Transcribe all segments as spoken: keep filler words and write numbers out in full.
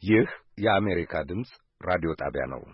ይህ የአሜሪካ ድምፅ ራዲዮ ጣቢያ ነው።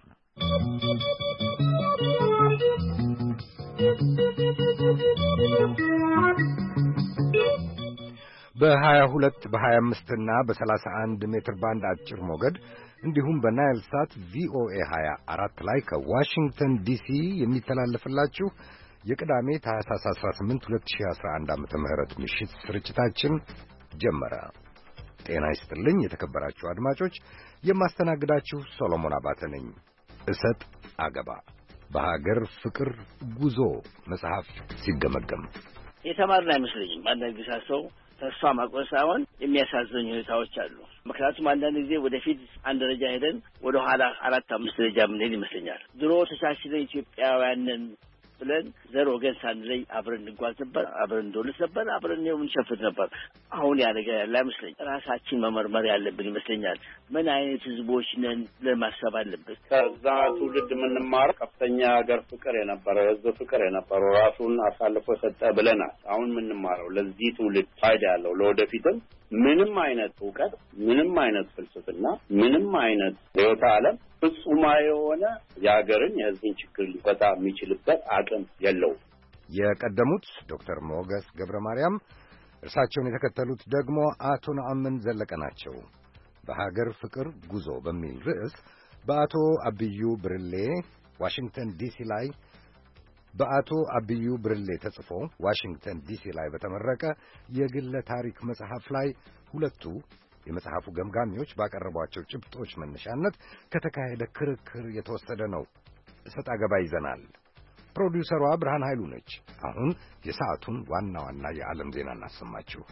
በሀያ ሁለት በሀያ አምስት እና በሰላሳ አንድ ሜትር ባንድ አጭር ሞገድ እንዲሁም በናይል ሳት ቪኦኤ ሀያ አራት ላይ ከዋሽንግተን ዲሲ የሚተላለፍላችሁ የቅዳሜ ታህሳስ አስራ ስምንት ሁለት ሺህ አስራ አንድ ዓመተ ምህረት ምሽት ስርጭታችን ጀመረ። ጤና ይስጥልኝ የተከበራችሁ አድማጮች፣ የማስተናግዳችሁ ሶሎሞን አባተ ነኝ። እሰጥ አገባ በሀገር ፍቅር ጉዞ መጽሐፍ ሲገመገም የተማርን አይመስለኝም። አንዳንድ ጊዜ ሰው ተስፋ ማቆም ሳይሆን የሚያሳዝኑ ሁኔታዎች አሉ። ምክንያቱም አንዳንድ ጊዜ ወደፊት አንድ ደረጃ ሄደን ወደ ኋላ አራት አምስት ደረጃ የምንሄድ ይመስለኛል። ድሮ ተቻችለን ኢትዮጵያውያንን ብለን ዘር ወገን ሳንለይ አብረን እንጓዝ ነበር፣ አብረን እንደውልስ ነበር፣ አብረን ነው እንሸፍት ነበር። አሁን ያ ነገር ያለ አይመስለኝ። ራሳችን መመርመር ያለብን ይመስለኛል። ምን አይነት ህዝቦች ነን ለማሰብ አለብን። ከዛ ትውልድ የምንማረው ከፍተኛ ሀገር ፍቅር የነበረው ህዝብ ፍቅር የነበረው ራሱን አሳልፎ ሰጠ ብለናል። አሁን የምንማረው ለዚህ ትውልድ ፋይዳ ያለው ለወደፊትም ምንም አይነት እውቀት፣ ምንም አይነት ፍልስፍና፣ ምንም አይነት ርዕዮተ ዓለም ፍጹማዊ የሆነ የሀገርን የህዝብን ችግር ሊፈታ የሚችልበት አቅም የለውም። የቀደሙት ዶክተር ሞገስ ገብረ ማርያም፣ እርሳቸውን የተከተሉት ደግሞ አቶ ነአምን ዘለቀ ናቸው። በሀገር ፍቅር ጉዞ በሚል ርዕስ በአቶ አብዩ ብርሌ ዋሽንግተን ዲሲ ላይ በአቶ አብዩ ብርሌ ተጽፎ ዋሽንግተን ዲሲ ላይ በተመረቀ የግለ ታሪክ መጽሐፍ ላይ ሁለቱ የመጽሐፉ ገምጋሚዎች ባቀረቧቸው ጭብጦች መነሻነት ከተካሄደ ክርክር የተወሰደ ነው። እሰጥ አገባ ይዘናል። ፕሮዲውሰሯ ብርሃን ኃይሉ ነች። አሁን የሰዓቱን ዋና ዋና የዓለም ዜና እናሰማችሁ።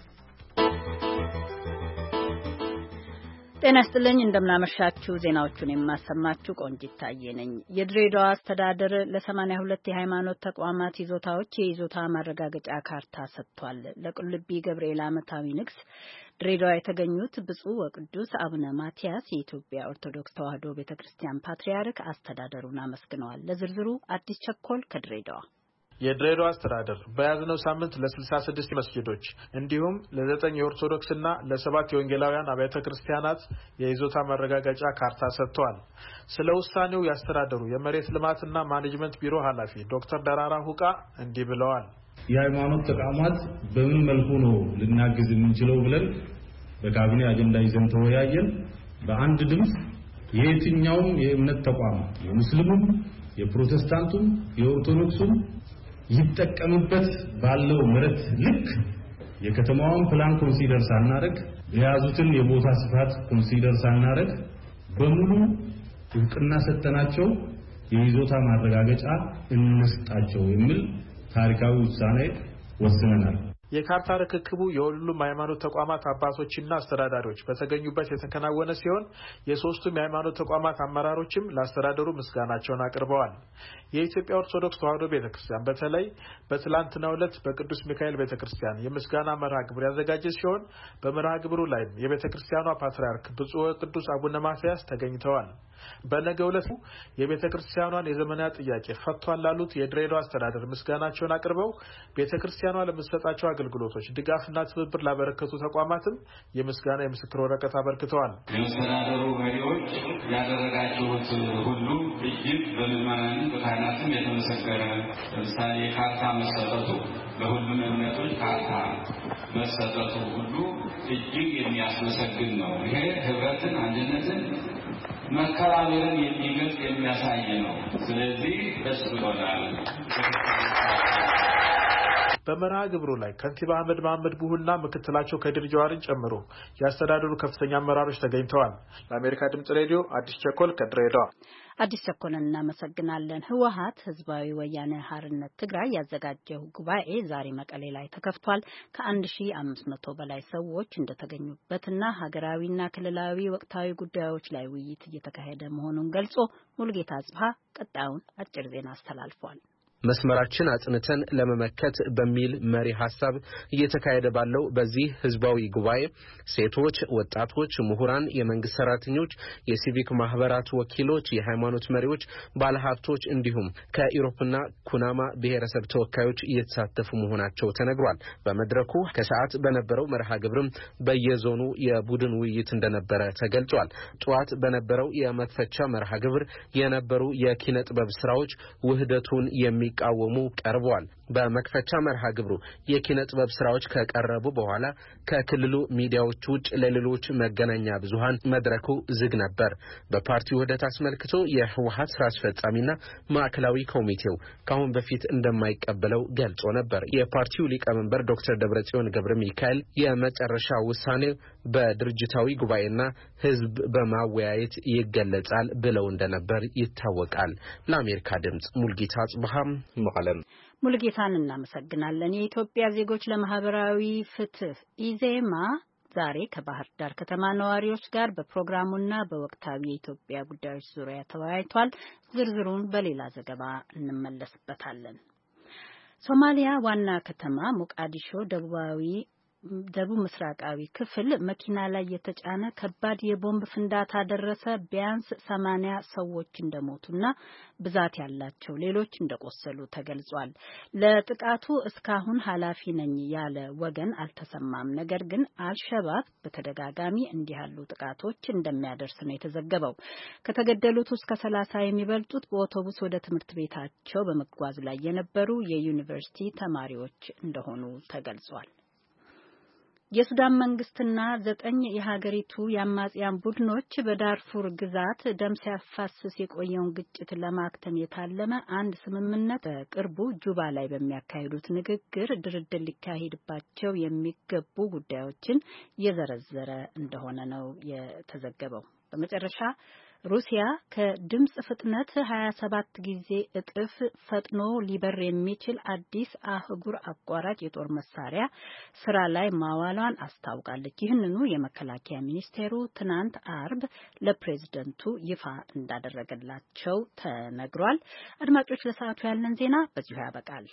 ጤና ይስጥልኝ፣ እንደምናመሻችሁ። ዜናዎቹን የማሰማችሁ ቆንጂት ታዬ ነኝ። የድሬዳዋ አስተዳደር ለሰማንያ ሁለት የሃይማኖት ተቋማት ይዞታዎች የይዞታ ማረጋገጫ ካርታ ሰጥቷል። ለቁልቢ ገብርኤል ዓመታዊ ንግስ ድሬዳዋ የተገኙት ብፁዕ ወቅዱስ አቡነ ማትያስ የኢትዮጵያ ኦርቶዶክስ ተዋሕዶ ቤተክርስቲያን ፓትርያርክ አስተዳደሩን አመስግነዋል። ለዝርዝሩ አዲስ ቸኮል ከድሬዳዋ። የድሬዳዋ አስተዳደር በያዝነው ሳምንት ለስልሳ ስድስት መስጊዶች እንዲሁም ለዘጠኝ የኦርቶዶክስና ለሰባት የወንጌላውያን አብያተ ክርስቲያናት የይዞታ ማረጋገጫ ካርታ ሰጥቷል። ስለ ውሳኔው ያስተዳደሩ የመሬት ልማትና ማኔጅመንት ቢሮ ኃላፊ ዶክተር ደራራ ሁቃ እንዲህ ብለዋል። የሃይማኖት ተቋማት በምን መልኩ ነው ልናግዝ የምንችለው ብለን በካቢኔ አጀንዳ ይዘን ተወያየን። በአንድ ድምፅ የየትኛውም የእምነት ተቋም የሙስሊሙም፣ የፕሮቴስታንቱም፣ የኦርቶዶክሱም ይጠቀምበት ባለው መሬት ልክ የከተማውን ፕላን ኮንሲደር ሳናደርግ የያዙትን የቦታ ስፋት ኮንሲደር ሳናደርግ በሙሉ እውቅና ሰጠናቸው የይዞታ ማረጋገጫ እንስጣቸው የሚል ታሪካዊ ውሳኔ ወስነናል። የካርታ ርክክቡ የሁሉም ሃይማኖት ተቋማት አባቶችና አስተዳዳሪዎች በተገኙበት የተከናወነ ሲሆን የሶስቱም የሃይማኖት ተቋማት አመራሮችም ለአስተዳደሩ ምስጋናቸውን አቅርበዋል። የኢትዮጵያ ኦርቶዶክስ ተዋሕዶ ቤተክርስቲያን በተለይ በትላንትናው ዕለት በቅዱስ ሚካኤል ቤተክርስቲያን የምስጋና መርሃ ግብር ያዘጋጀ ሲሆን በመርሃ ግብሩ ላይ የቤተክርስቲያኗ ፓትርያርክ ብፁዕ ወቅዱስ አቡነ ማትያስ ተገኝተዋል። በነገው ዕለት የቤተክርስቲያኗን የዘመናት ጥያቄ ፈቷል ላሉት የድሬዳዋ አስተዳደር ምስጋናቸውን አቅርበው ቤተክርስቲያኗ ለምትሰጣቸው አገልግሎቶች ድጋፍና ትብብር ላበረከቱ ተቋማትም የምስጋና የምስክር ወረቀት አበርክተዋል። የአስተዳደሩ መሪዎች ያደረጋችሁት ሁሉ እጅግ በምዕመናን በካህናትም የተመሰከረ፣ ለምሳሌ ካርታ መሰጠቱ ለሁሉም እምነቶች ካርታ መሰጠቱ ሁሉ እጅግ የሚያስመሰግን ነው። ይሄ ህብረትን፣ አንድነትን፣ መከባበርን የሚገልጽ የሚያሳይ ነው። ስለዚህ ደስ ብሎናል። በመርሃ ግብሩ ላይ ከንቲባ አህመድ መሐመድ ቡሁና ምክትላቸው ከድር ጀዋርን ጨምሮ ያስተዳደሩ ከፍተኛ አመራሮች ተገኝተዋል። ለአሜሪካ ድምጽ ሬዲዮ አዲስ ቸኮል ከድሬዳዋ። አዲስ ቸኮልን እናመሰግናለን። ህወሓት ህዝባዊ ወያነ ሓርነት ትግራይ ያዘጋጀው ጉባኤ ዛሬ መቀሌ ላይ ተከፍቷል። ከአንድ ሺህ አምስት መቶ በላይ ሰዎች እንደተገኙበትና ሀገራዊና ክልላዊ ወቅታዊ ጉዳዮች ላይ ውይይት እየተካሄደ መሆኑን ገልጾ ሙልጌታ አጽብሃ ቀጣዩን አጭር ዜና አስተላልፏል። መስመራችን አጽንተን ለመመከት በሚል መሪ ሐሳብ እየተካሄደ ባለው በዚህ ህዝባዊ ጉባኤ ሴቶች፣ ወጣቶች፣ ምሁራን፣ የመንግስት ሰራተኞች፣ የሲቪክ ማህበራት ወኪሎች፣ የሃይማኖት መሪዎች፣ ባለሀብቶች እንዲሁም ከኢሮፕና ኩናማ ብሔረሰብ ተወካዮች እየተሳተፉ መሆናቸው ተነግሯል። በመድረኩ ከሰዓት በነበረው መርሃ ግብርም በየዞኑ የቡድን ውይይት እንደነበረ ተገልጿል። ጧት በነበረው የመክፈቻ መርሃ ግብር የነበሩ የኪነ ጥበብ ስራዎች ውህደቱን የሚቃወሙ ቀርበዋል። በመክፈቻ መርሃ ግብሩ የኪነ ጥበብ ስራዎች ከቀረቡ በኋላ ከክልሉ ሚዲያዎች ውጭ ለሌሎች መገናኛ ብዙሃን መድረኩ ዝግ ነበር። በፓርቲው ውህደት አስመልክቶ የህወሓት ስራ አስፈጻሚና ማዕከላዊ ኮሚቴው ካሁን በፊት እንደማይቀበለው ገልጾ ነበር። የፓርቲው ሊቀመንበር ዶክተር ደብረጽዮን ገብረ ሚካኤል የመጨረሻ ውሳኔ በድርጅታዊ ጉባኤና ህዝብ በማወያየት ይገለጻል ብለው እንደነበር ይታወቃል። ለአሜሪካ ድምጽ ሙልጌታ ጽብሃም መቀለም። ሙልጌታን እናመሰግናለን። የኢትዮጵያ ዜጎች ለማህበራዊ ፍትህ ኢዜማ ዛሬ ከባህር ዳር ከተማ ነዋሪዎች ጋር በፕሮግራሙና በወቅታዊ የኢትዮጵያ ጉዳዮች ዙሪያ ተወያይቷል። ዝርዝሩን በሌላ ዘገባ እንመለስበታለን። ሶማሊያ ዋና ከተማ ሞቃዲሾ ደቡባዊ ደቡብ ምስራቃዊ ክፍል መኪና ላይ የተጫነ ከባድ የቦምብ ፍንዳታ ደረሰ። ቢያንስ ሰማንያ ሰዎች እንደሞቱና ብዛት ያላቸው ሌሎች እንደቆሰሉ ተገልጿል። ለጥቃቱ እስካሁን ኃላፊ ነኝ ያለ ወገን አልተሰማም። ነገር ግን አልሸባብ በተደጋጋሚ እንዲህ ያሉ ጥቃቶች እንደሚያደርስ ነው የተዘገበው። ከተገደሉት ውስጥ ከሰላሳ የሚበልጡት በአውቶቡስ ወደ ትምህርት ቤታቸው በመጓዝ ላይ የነበሩ የዩኒቨርሲቲ ተማሪዎች እንደሆኑ ተገልጿል። የሱዳን መንግስትና ዘጠኝ የሀገሪቱ የአማጽያን ቡድኖች በዳርፉር ግዛት ደም ሲያፋስስ የቆየውን ግጭት ለማክተም የታለመ አንድ ስምምነት በቅርቡ ጁባ ላይ በሚያካሂዱት ንግግር ድርድር ሊካሄድባቸው የሚገቡ ጉዳዮችን የዘረዘረ እንደሆነ ነው የተዘገበው። በመጨረሻ ሩሲያ ከድምጽ ፍጥነት ሀያ ሰባት ጊዜ እጥፍ ፈጥኖ ሊበር የሚችል አዲስ አህጉር አቋራጭ የጦር መሳሪያ ስራ ላይ ማዋሏን አስታውቃለች። ይህንኑ የመከላከያ ሚኒስቴሩ ትናንት አርብ ለፕሬዝደንቱ ይፋ እንዳደረገላቸው ተነግሯል። አድማጮች፣ ለሰዓቱ ያለን ዜና በዚሁ ያበቃል።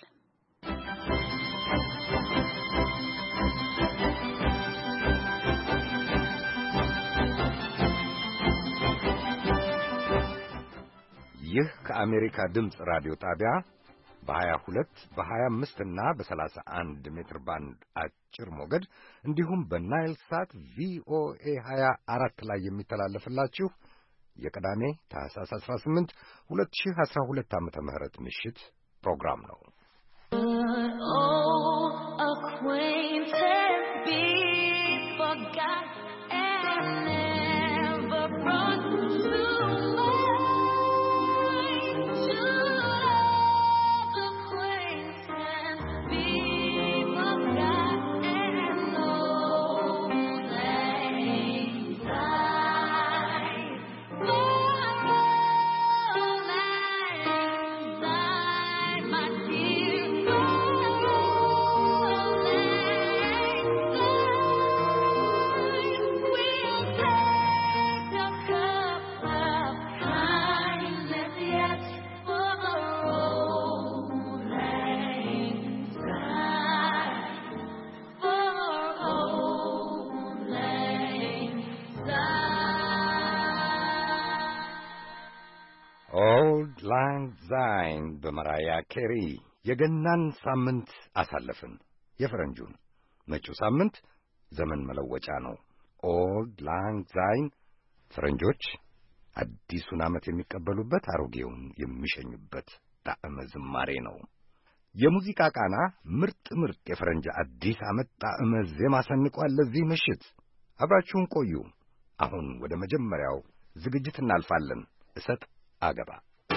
ይህ ከአሜሪካ ድምጽ ራዲዮ ጣቢያ በሀያ ሁለት በሀያ አምስት እና በሰላሳ አንድ ሜትር ባንድ አጭር ሞገድ እንዲሁም በናይል ሳት ቪኦኤ ሀያ አራት ላይ የሚተላለፍላችሁ የቅዳሜ ታህሳስ አስራ ስምንት ሁለት ሺህ አስራ ሁለት ዓመተ ምህረት ምሽት ፕሮግራም ነው። ኦልድ ላንግ ዛይን በማራያ ኬሪ የገናን ሳምንት አሳለፍን። የፈረንጁን መጪው ሳምንት ዘመን መለወጫ ነው። ኦልድ ላንግ ዛይን ፈረንጆች አዲሱን ዓመት የሚቀበሉበት፣ አሮጌውን የሚሸኙበት ጣዕመ ዝማሬ ነው። የሙዚቃ ቃና ምርጥ ምርጥ የፈረንጅ አዲስ ዓመት ጣዕመ ዜማ ሰንቋል። ለዚህ ምሽት አብራችሁን ቆዩ። አሁን ወደ መጀመሪያው ዝግጅት እናልፋለን። እሰጥ አገባ።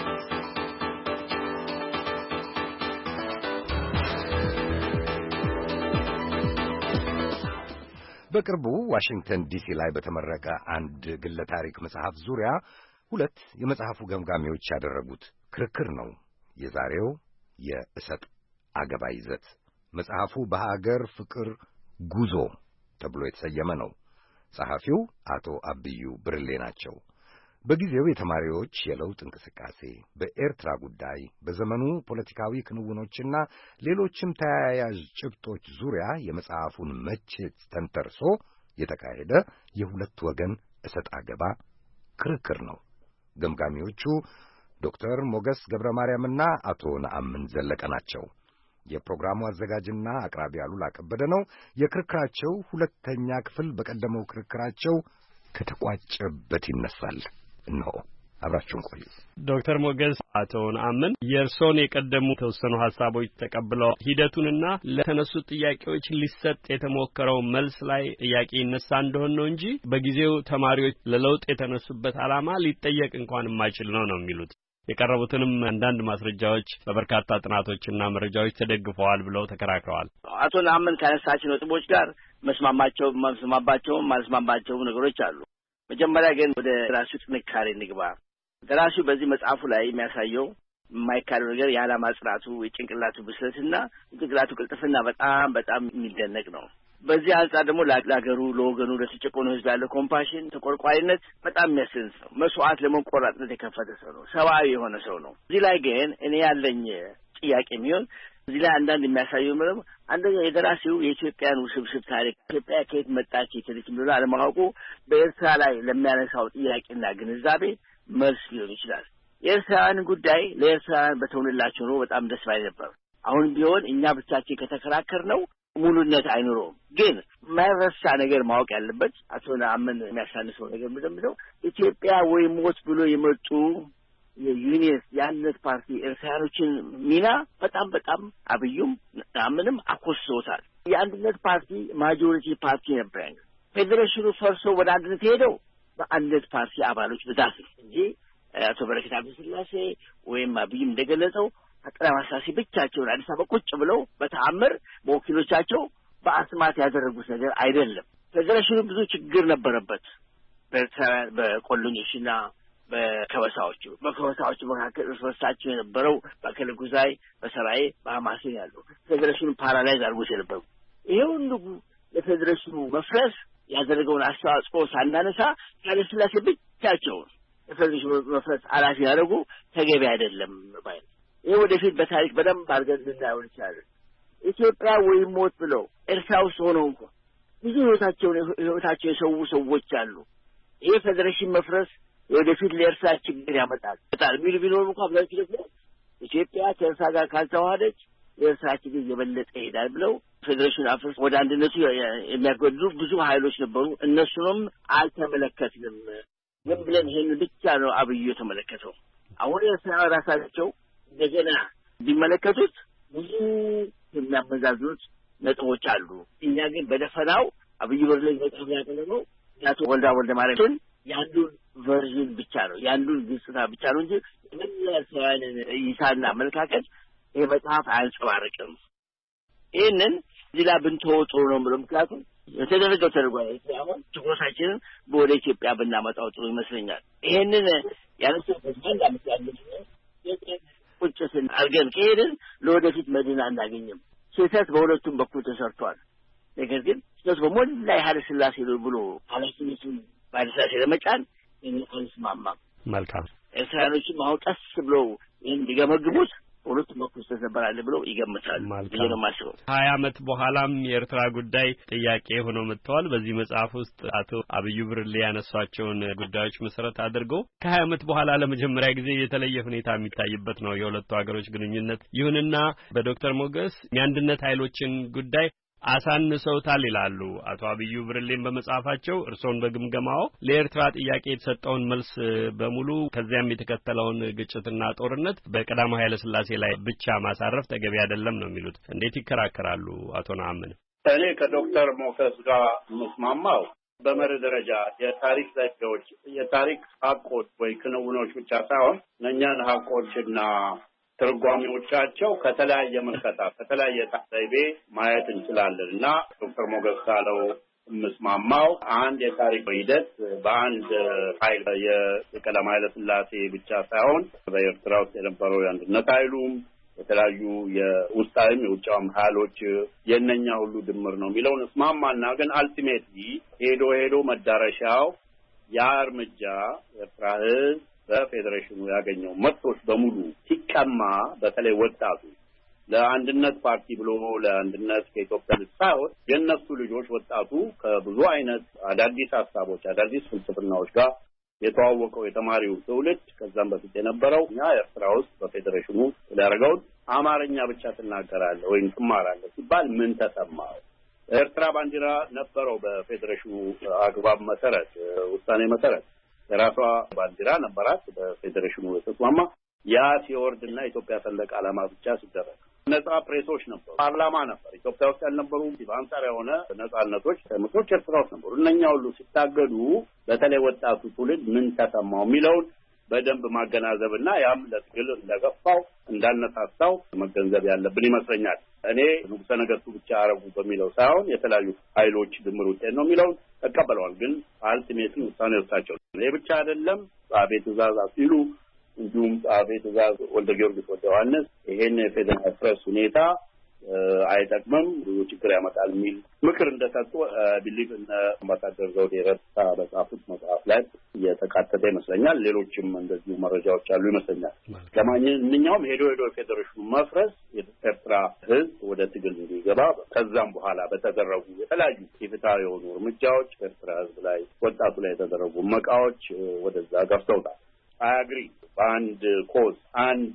በቅርቡ ዋሽንግተን ዲሲ ላይ በተመረቀ አንድ ግለ ታሪክ መጽሐፍ ዙሪያ ሁለት የመጽሐፉ ገምጋሚዎች ያደረጉት ክርክር ነው የዛሬው የእሰጥ አገባ ይዘት። መጽሐፉ በሀገር ፍቅር ጉዞ ተብሎ የተሰየመ ነው። ጸሐፊው አቶ አብዩ ብርሌ ናቸው። በጊዜው የተማሪዎች የለውጥ እንቅስቃሴ፣ በኤርትራ ጉዳይ፣ በዘመኑ ፖለቲካዊ ክንውኖችና ሌሎችም ተያያዥ ጭብጦች ዙሪያ የመጽሐፉን መቼት ተንተርሶ የተካሄደ የሁለት ወገን እሰጥ አገባ ክርክር ነው። ገምጋሚዎቹ ዶክተር ሞገስ ገብረ ማርያምና አቶ ነአምን ዘለቀ ናቸው። የፕሮግራሙ አዘጋጅና አቅራቢ አሉላ ከበደ ነው። የክርክራቸው ሁለተኛ ክፍል በቀደመው ክርክራቸው ከተቋጨበት ይነሳል። ነው አብራችሁን ቆዩ። ዶክተር ሞገስ አቶ ነአምን የርሶን የቀደሙ ተወሰኑ ሐሳቦች ተቀብለው ሂደቱንና ለተነሱ ጥያቄዎች ሊሰጥ የተሞከረው መልስ ላይ ጥያቄ ይነሳ እንደሆነ ነው እንጂ በጊዜው ተማሪዎች ለለውጥ የተነሱበት ዓላማ ሊጠየቅ እንኳን የማይችል ነው ነው የሚሉት። የቀረቡትንም አንዳንድ ማስረጃዎች በበርካታ ጥናቶችና መረጃዎች ተደግፈዋል ብለው ተከራክረዋል። አቶ ነአምን ካነሳቸው ነጥቦች ጋር መስማማቸው መስማማባቸው ማስማማቸው ነገሮች አሉ። መጀመሪያ ግን ወደ ራሱ ጥንካሬ እንግባ። ደራሲው በዚህ መጽሐፉ ላይ የሚያሳየው የማይካደው ነገር የዓላማ ጽናቱ፣ የጭንቅላቱ ብስለትና የጭንቅላቱ ቅልጥፍና በጣም በጣም የሚደነቅ ነው። በዚህ አንጻር ደግሞ ለአገሩ፣ ለወገኑ፣ ለተጨቆኑ ሕዝብ ያለው ኮምፓሽን፣ ተቆርቋሪነት በጣም የሚያስደንቅ ነው። መስዋዕት ለመቆራጥነት የከፈተ ሰው ነው። ሰብአዊ የሆነ ሰው ነው። እዚህ ላይ ግን እኔ ያለኝ ጥያቄ የሚሆን እዚህ ላይ አንዳንድ የሚያሳየው ምንም አንደኛ የደራሲው የኢትዮጵያን ውስብስብ ታሪክ ኢትዮጵያ ከየት መጣች የተለች እንደሆነ አለማወቁ በኤርትራ ላይ ለሚያነሳው ጥያቄና ግንዛቤ መልስ ሊሆን ይችላል። የኤርትራውያን ጉዳይ ለኤርትራውያን በተውንላቸው ነው በጣም ደስ ባይ ነበር። አሁን ቢሆን እኛ ብቻችን ከተከራከር ነው ሙሉነት አይኖረውም። ግን ማይረሳ ነገር ማወቅ ያለበት አቶ ነአምን የሚያሳንሰው ነገር ምንድን ነው? ኢትዮጵያ ወይ ሞት ብሎ የመጡ የዩኒየስ የአንድነት ፓርቲ ኤርትራውያኖችን ሚና በጣም በጣም አብዩም ነአምንም አኮስሰውታል። የአንድነት ፓርቲ ማጆሪቲ ፓርቲ ነበር። ፌዴሬሽኑ ፈርሶ ወደ አንድነት ሄደው በአንድነት ፓርቲ አባሎች ብዛት እንጂ አቶ በረከት አብዱስላሴ ወይም አብይም እንደገለጸው አቅራባ ሳሲ ብቻቸውን አዲስ አበባ ቁጭ ብለው በተአምር በወኪሎቻቸው በአስማት ያደረጉት ነገር አይደለም። ፌዴሬሽኑ ብዙ ችግር ነበረበት። በኤርትራውያን በቆሎኞችና በከበሳዎቹ በከበሳዎቹ መካከል እርስ በርሳቸው የነበረው በአከለ ጉዛይ፣ በሰራዬ፣ በሐማሴን ያሉ ፌዴሬሽኑን ፓራላይዝ አድርጎት የነበሩ ይሄ ሁሉ ለፌዴሬሽኑ መፍረስ ያደረገውን አስተዋጽኦ ሳናነሳ ኃይለ ሥላሴ ብቻቸውን ለፌዴሬሽኑ መፍረስ ኃላፊ ያደረጉ ተገቢ አይደለም ባይ ይሄ ወደፊት በታሪክ በደንብ አድርገን ልናየው እንችላለን። ኢትዮጵያ ወይ ሞት ብለው ኤርትራ ውስጥ ሆነው እንኳን ብዙ ህይወታቸውን ህይወታቸው የሰው ሰዎች አሉ። ይሄ ፌዴሬሽን መፍረስ ወደፊት ለኤርትራ ችግር ያመጣል በጣም ሚሉ ቢኖር እንኳን ብለው ደግሞ ኢትዮጵያ ከኤርትራ ጋር ካልተዋሃደች የኤርትራ ችግር የበለጠ ይሄዳል ብለው ፌዴሬሽን አፍርስ ወደ አንድነቱ የሚያጎድሉ ብዙ ኃይሎች ነበሩ። እነሱንም አልተመለከትንም። ዝም ብለን ይሄን ብቻ ነው አብዩ የተመለከተው። አሁን የኤርትራ ራሳቸው እንደገና ቢመለከቱት ብዙ የሚያመዛዝኑት ነጥቦች አሉ። እኛ ግን በደፈናው አብዩ ወርለኝ በጣም ያቀለለው ያቶ ወልዳ ወልደ ማርያምን ያንዱን ቨርዥን ብቻ ነው ያንዱን ግጽታ ብቻ ነው እንጂ የመላሰዋን ይሳና አመለካከት ይሄ መጽሐፍ አያንጸባርቅም። ይሄንን ዚላ ብንተወጡ ነው ብሎ ምክንያቱም የተደረገው ተደርጓል። አሁን ትኩረታችንን ወደ ኢትዮጵያ ብናመጣው ጥሩ ይመስለኛል። ይሄንን ያነሳበት አንድ አመት ያለች ቁጭትን አርገን ከሄድን ለወደፊት መድን አናገኝም። ስህተት በሁለቱም በኩል ተሰርቷል። ነገር ግን ስህተት በሞላ ኃይለ ሥላሴ ብሎ ኃላፊነቱን በኃይለ ሥላሴ ለመጫን አንስማማም። መልካም ኤርትራኖችም አሁን ቀስ ብለው ይህን ሊገመግሙት ሁለቱም በኩል ተሰበራል ብለው ይገምታሉ። ይሄ ነው ማስበው። ሀያ አመት በኋላም የኤርትራ ጉዳይ ጥያቄ ሆኖ መጥተዋል። በዚህ መጽሐፍ ውስጥ አቶ አብዩ ብርሌ ያነሷቸውን ጉዳዮች መሰረት አድርጎ ከሀያ አመት በኋላ ለመጀመሪያ ጊዜ የተለየ ሁኔታ የሚታይበት ነው የሁለቱ ሀገሮች ግንኙነት። ይሁንና በዶክተር ሞገስ የአንድነት ኃይሎችን ጉዳይ አሳንሰውታል ይላሉ አቶ አብዩ ብርሌን በመጽሐፋቸው። እርሶን በግምገማው ለኤርትራ ጥያቄ የተሰጠውን መልስ በሙሉ ከዚያም የተከተለውን ግጭትና ጦርነት በቀዳማዊ ኃይለ ሥላሴ ላይ ብቻ ማሳረፍ ተገቢ አይደለም ነው የሚሉት። እንዴት ይከራከራሉ አቶ ነአምን? እኔ ከዶክተር ሞገስ ጋር መስማማው በመርህ ደረጃ የታሪክ ዘዴዎች የታሪክ ሀቆች ወይ ክንውኖች ብቻ ሳይሆን እነኛን ሀቆችና ትርጓሜዎቻቸው ከተለያየ መልከታ ከተለያየ ታይቤ ማየት እንችላለን እና ዶክተር ሞገስ ካለው መስማማው አንድ የታሪክ ሂደት በአንድ ኃይል የቀዳማዊ ኃይለ ሥላሴ ብቻ ሳይሆን በኤርትራ ውስጥ የነበረው የአንድነት ኃይሉም የተለያዩ የውስጣዊም የውጫዊም ኃይሎች የእነኛ ሁሉ ድምር ነው የሚለውን እስማማና ግን አልቲሜትሊ ሄዶ ሄዶ መዳረሻው ያ እርምጃ ኤርትራ ህዝብ በፌዴሬሽኑ ያገኘው መብቶች በሙሉ ሲቀማ በተለይ ወጣቱ ለአንድነት ፓርቲ ብሎ ለአንድነት ከኢትዮጵያ ሳይሆን የነሱ ልጆች ወጣቱ ከብዙ አይነት አዳዲስ ሀሳቦች አዳዲስ ፍልስፍናዎች ጋር የተዋወቀው የተማሪው ትውልድ ከዛም በፊት የነበረው እኛ ኤርትራ ውስጥ በፌዴሬሽኑ ያደረገው አማርኛ ብቻ ትናገራለህ ወይም ትማራለህ ሲባል ምን ተሰማው? ኤርትራ ባንዲራ ነበረው በፌዴሬሽኑ አግባብ መሰረት ውሳኔ መሰረት የራሷ ባንዲራ ነበራት በፌዴሬሽኑ የተስማማ ያ ሲወርድና ኢትዮጵያ ሰንደቅ ዓላማ ብቻ ሲደረግ ነጻ ፕሬሶች ነበሩ ፓርላማ ነበር ኢትዮጵያ ውስጥ ያልነበሩ በአንጻር የሆነ ነጻነቶች ተመቶች ኤርትራ ውስጥ ነበሩ እነኛ ሁሉ ሲታገዱ በተለይ ወጣቱ ትውልድ ምን ተሰማው የሚለውን በደንብ ማገናዘብና ያም ለትግል እንደገፋው እንዳነሳሳው መገንዘብ ያለብን ይመስለኛል እኔ ንጉሠ ነገሥቱ ብቻ አረጉ በሚለው ሳይሆን የተለያዩ ኃይሎች ድምር ውጤት ነው የሚለው ተቀበለዋል ግን አልቲሜትሊ ውሳኔ ወጣቸው እኔ ብቻ አይደለም አቤት ትእዛዝ አሲሉ እንዲሁም አቤት ትእዛዝ ወልደ ጊዮርጊስ ወልደ ዮሐንስ ይሄን ፌደራል ፕሬስ ሁኔታ አይጠቅምም ብዙ ችግር ያመጣል የሚል ምክር እንደሰጡ ቢሊቭ እና አምባሳደር ዘውዴ ረታ በጻፉት መጽሐፍ ላይ የተካተተ ይመስለኛል ሌሎችም እንደዚሁ መረጃዎች አሉ ይመስለኛል ለማንኛውም ሄዶ ሄዶ ፌዴሬሽኑ መፍረስ የኤርትራ ህዝብ ወደ ትግል እንዲገባ ከዛም በኋላ በተደረጉ የተለያዩ ኢፍትሐዊ የሆኑ እርምጃዎች ኤርትራ ህዝብ ላይ ወጣቱ ላይ የተደረጉ መቃዎች ወደዛ ገፍተውታል አግሪ አንድ ኮዝ አንድ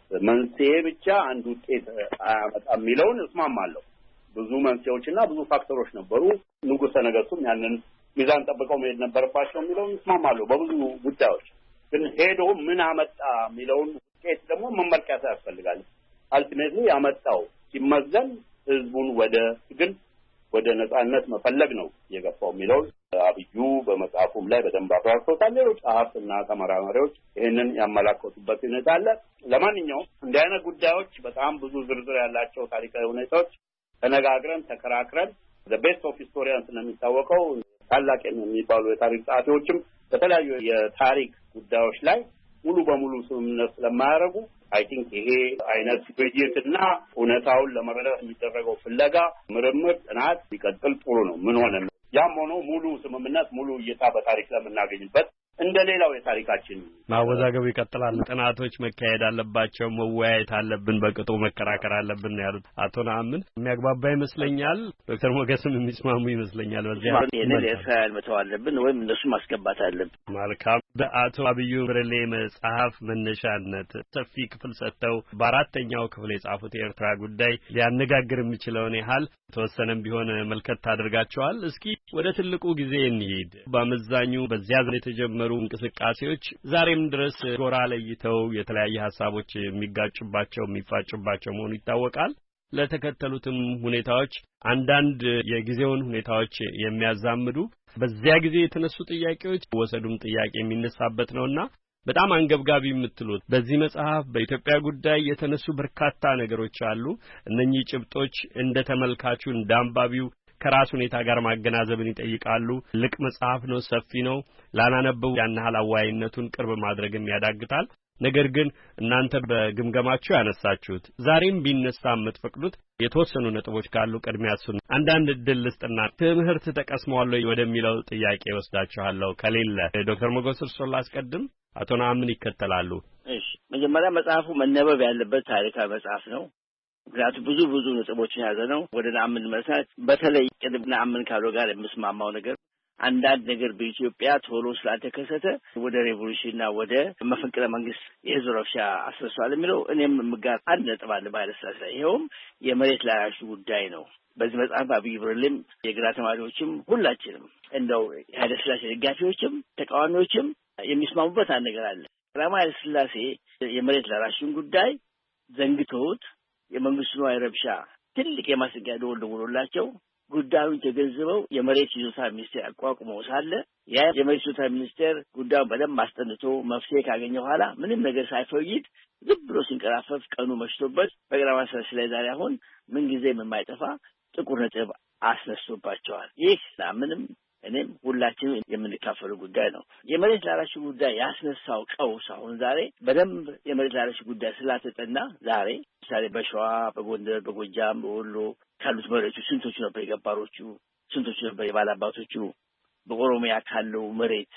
መንስኤ ብቻ አንድ ውጤት አያመጣም የሚለውን እስማማለሁ ብዙ መንስኤዎችና ብዙ ፋክተሮች ነበሩ ንጉሠ ነገሥቱም ያንን ሚዛን ጠብቀው መሄድ ነበረባቸው የሚለውን እስማማለሁ በብዙ ጉዳዮች ግን ሄዶ ምን አመጣ የሚለውን ውጤት ደግሞ መመልከት ያስፈልጋል አልቲሜትሊ ያመጣው ሲመዘን ህዝቡን ወደ ግን ወደ ነጻነት መፈለግ ነው የገፋው የሚለው አብዩ በመጽሐፉም ላይ በደንብ አብራርቶታል ሌሎች ጸሐፍትና ተመራማሪዎች ይሄንን ያመላከቱበት ሁኔታ አለ ለማንኛውም እንዲህ አይነት ጉዳዮች በጣም ብዙ ዝርዝር ያላቸው ታሪካዊ ሁኔታዎች ተነጋግረን ተከራክረን the best of historians እንደሚታወቀው ታላቅ የሚባሉ የታሪክ ጸሐፊዎችም በተለያዩ የታሪክ ጉዳዮች ላይ ሙሉ በሙሉ ስምምነት ስለማያደርጉ I think ይሄ አይነት ውይይትና እውነታውን ለመረዳት የሚደረገው ፍለጋ ምርምር ጥናት ቢቀጥል ጥሩ ነው ምን ሆነ ያም ሆኖ ሙሉ ስምምነት ሙሉ እይታ በታሪክ ለምናገኝበት እንደሌላው የታሪካችን ማወዛገቡ ይቀጥላል ጥናቶች መካሄድ አለባቸው መወያየት አለብን በቅጡ መከራከር አለብን ያሉት አቶ ነአምን የሚያግባባ ይመስለኛል ዶክተር ሞገስም የሚስማሙ ይመስለኛል በዚያ የኔ ለእስራኤል መተው አለብን ወይም እነሱ ማስገባት አለብን መልካም በአቶ አብዩ ብርሌ መጽሐፍ መነሻነት ሰፊ ክፍል ሰጥተው በአራተኛው ክፍል የጻፉት የኤርትራ ጉዳይ ሊያነጋግር የሚችለውን ያህል ተወሰነም ቢሆን መልከት ታደርጋቸዋል እስኪ ወደ ትልቁ ጊዜ እንሂድ በመዛኙ በዚያ ዘመን የተጀመሩ እንቅስቃሴዎች ዛሬም ድረስ ጎራ ለይተው የተለያየ ሐሳቦች የሚጋጩባቸው የሚፋጩባቸው መሆኑ ይታወቃል ለተከተሉትም ሁኔታዎች አንዳንድ የጊዜውን ሁኔታዎች የሚያዛምዱ በዚያ ጊዜ የተነሱ ጥያቄዎች ወሰዱም ጥያቄ የሚነሳበት ነውና በጣም አንገብጋቢ የምትሉት በዚህ መጽሐፍ በኢትዮጵያ ጉዳይ የተነሱ በርካታ ነገሮች አሉ እነኚህ ጭብጦች እንደ ተመልካቹ እንደ አንባቢው ከራስ ሁኔታ ጋር ማገናዘብን ይጠይቃሉ ልቅ መጽሐፍ ነው ሰፊ ነው ላናነበው ያን ሐላዋይነቱን ቅርብ ማድረግም ያዳግታል ነገር ግን እናንተ በግምገማችሁ ያነሳችሁት ዛሬም ቢነሳ የምትፈቅዱት የተወሰኑ ነጥቦች ካሉ ቅድሚያ እሱን አንዳንድ ድል ልስጥና ትምህርት ተቀስመዋል ወደሚለው ጥያቄ ወስዳችኋለሁ ከሌለ ዶክተር ሞገስ እርሶን ላስቀድም አቶ ነአምን ይከተላሉ እሺ መጀመሪያ መጽሐፉ መነበብ ያለበት ታሪካዊ መጽሐፍ ነው ምክንያቱም ብዙ ብዙ ነጥቦችን ያዘ ነው ወደ ነአምን መሳት በተለይ ቅድም ነአምን ካለው ጋር የምስማማው ነገር አንዳንድ ነገር በኢትዮጵያ ቶሎ ስላልተከሰተ ወደ ሬቮሉሽንና ወደ መፈንቅለ መንግስት የህዝብ ረብሻ አስነስቷል የሚለው እኔም ምጋር አንድ ነጥብ አለ ባለስላሴ ይሄውም የመሬት ላራሹ ጉዳይ ነው በዚህ መጽሐፍ አብይ ብርሌም የግራ ተማሪዎችም ሁላችንም እንደው ኃይለ ሥላሴ ደጋፊዎችም ተቃዋሚዎችም የሚስማሙበት አንድ ነገር አለ ቀዳማዊ ኃይለ ሥላሴ የመሬት ላራሹን ጉዳይ ዘንግተውት የመንግስቱ አይረብሻ ትልቅ የማስጠንቀቂያ ደወል ደውሎላቸው ጉዳዩን ተገንዝበው የመሬት ይዞታ ሚኒስቴር አቋቁመው ሳለ ያ የመሬት ይዞታ ሚኒስቴር ጉዳዩን በደንብ አስጠንቶ መፍትሄ ካገኘ በኋላ ምንም ነገር ሳይፈይድ ዝም ብሎ ሲንቀራፈፍ ቀኑ መሽቶበት በቀዳማዊ ሥላሴ ላይ ዛሬ አሁን ምን ጊዜም የማይጠፋ ጥቁር ነጥብ አስነስቶባቸዋል ይህ ምንም እኔም ሁላችንም የምንካፈሉ ጉዳይ ነው የመሬት ላራሹ ጉዳይ ያስነሳው ቀውስ አሁን ዛሬ በደንብ የመሬት ላራሹ ጉዳይ ስላተጠና ዛሬ ምሳሌ በሸዋ በጎንደር በጎጃም በወሎ ካሉት መሬቶች ስንቶቹ ነበር የገባሮቹ ስንቶቹ ነበር የባላባቶቹ በኦሮሚያ ካለው መሬት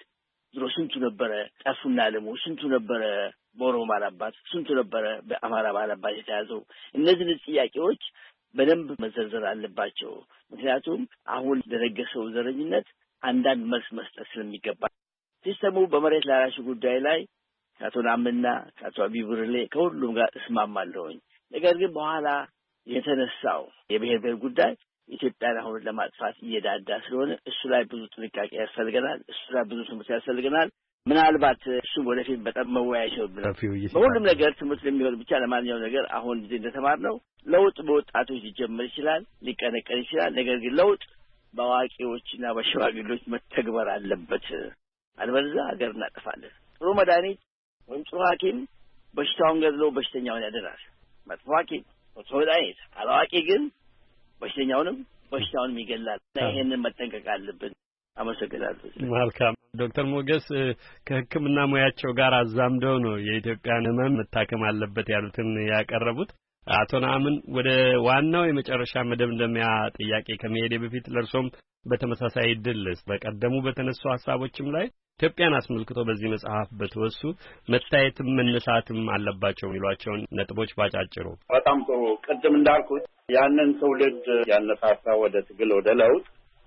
ድሮ ስንቱ ነበረ ጠፉና ለሙ ስንቱ ነበረ በኦሮሞ ባላባት ስንቱ ነበረ በአማራ ባላባት የተያዘው። እነዚህ ጥያቄዎች በደንብ መዘርዘር አለባቸው። ምክንያቱም አሁን ለነገሰው ዘረኝነት አንዳንድ መልስ መስጠት ስለሚገባ ሲስተሙ በመሬት ላራሹ ጉዳይ ላይ ከአቶ ናምና ከአቶ አብይ ብርሌ ከሁሉም ጋር እስማማለሁኝ። ነገር ግን በኋላ የተነሳው የብሔር ብሔር ጉዳይ ኢትዮጵያን አሁን ለማጥፋት እየዳዳ ስለሆነ እሱ ላይ ብዙ ጥንቃቄ ያስፈልገናል። እሱ ላይ ብዙ ትምህርት ያስፈልገናል። ምናልባት እሱ ወደፊት በጣም መወያየት ይችላል። በሁሉም ነገር ትምህርት ለሚሆን ብቻ ለማንኛውም ነገር አሁን እንደተማርነው ለውጥ በወጣቶች ሊጀምር ይችላል፣ ሊቀነቀን ይችላል። ነገር ግን ለውጥ በአዋቂዎችና በሽማግሌዎች መተግበር አለበት። አለበለዚያ ሀገር እናጠፋለን። ጥሩ መድኃኒት ወይም ጥሩ ሐኪም በሽታውን ገድሎ በሽተኛውን ያድናል። መጥፎ ሐኪም መጥፎ መድኃኒት አላዋቂ ግን በሽተኛውንም በሽታውንም ይገላል። ይሄንን መጠንቀቅ አለብን። አመሰግናለሁ። መልካም ዶክተር ሞገስ ከሕክምና ሙያቸው ጋር አዛምደው ነው የኢትዮጵያን ሕመም መታከም አለበት ያሉትን ያቀረቡት። አቶ ነአምን ወደ ዋናው የመጨረሻ መደምደሚያ ጥያቄ ከመሄዴ በፊት ለርሶም በተመሳሳይ ድልስ በቀደሙ በተነሱ ሐሳቦችም ላይ ኢትዮጵያን አስመልክቶ በዚህ መጽሐፍ በተወሱ መታየትም መነሳትም አለባቸው የሚሏቸውን ነጥቦች ባጫጭሩ። በጣም ጥሩ። ቅድም እንዳልኩት ያንን ትውልድ ያነሳሳ ወደ ትግል ወደ ለውጥ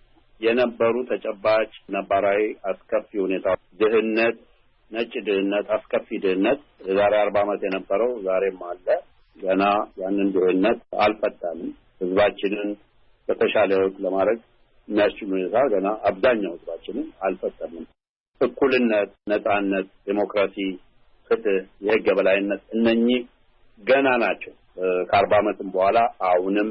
የነበሩ ተጨባጭ ነባራዊ አስከፊ ሁኔታ ድህነት፣ ነጭ ድህነት፣ አስከፊ ድህነት የዛሬ አርባ ዓመት የነበረው ዛሬም አለ። ገና ያንን ድህነት አልፈታንም። ህዝባችንን በተሻለ ህይወት ለማድረግ የሚያስችል ሁኔታ ገና አብዛኛው ህዝባችንን አልፈታንም። እኩልነት፣ ነጻነት፣ ዴሞክራሲ፣ ፍትህ፣ የህግ የበላይነት እነኚህ ገና ናቸው። ከአርባ ዓመትም በኋላ አሁንም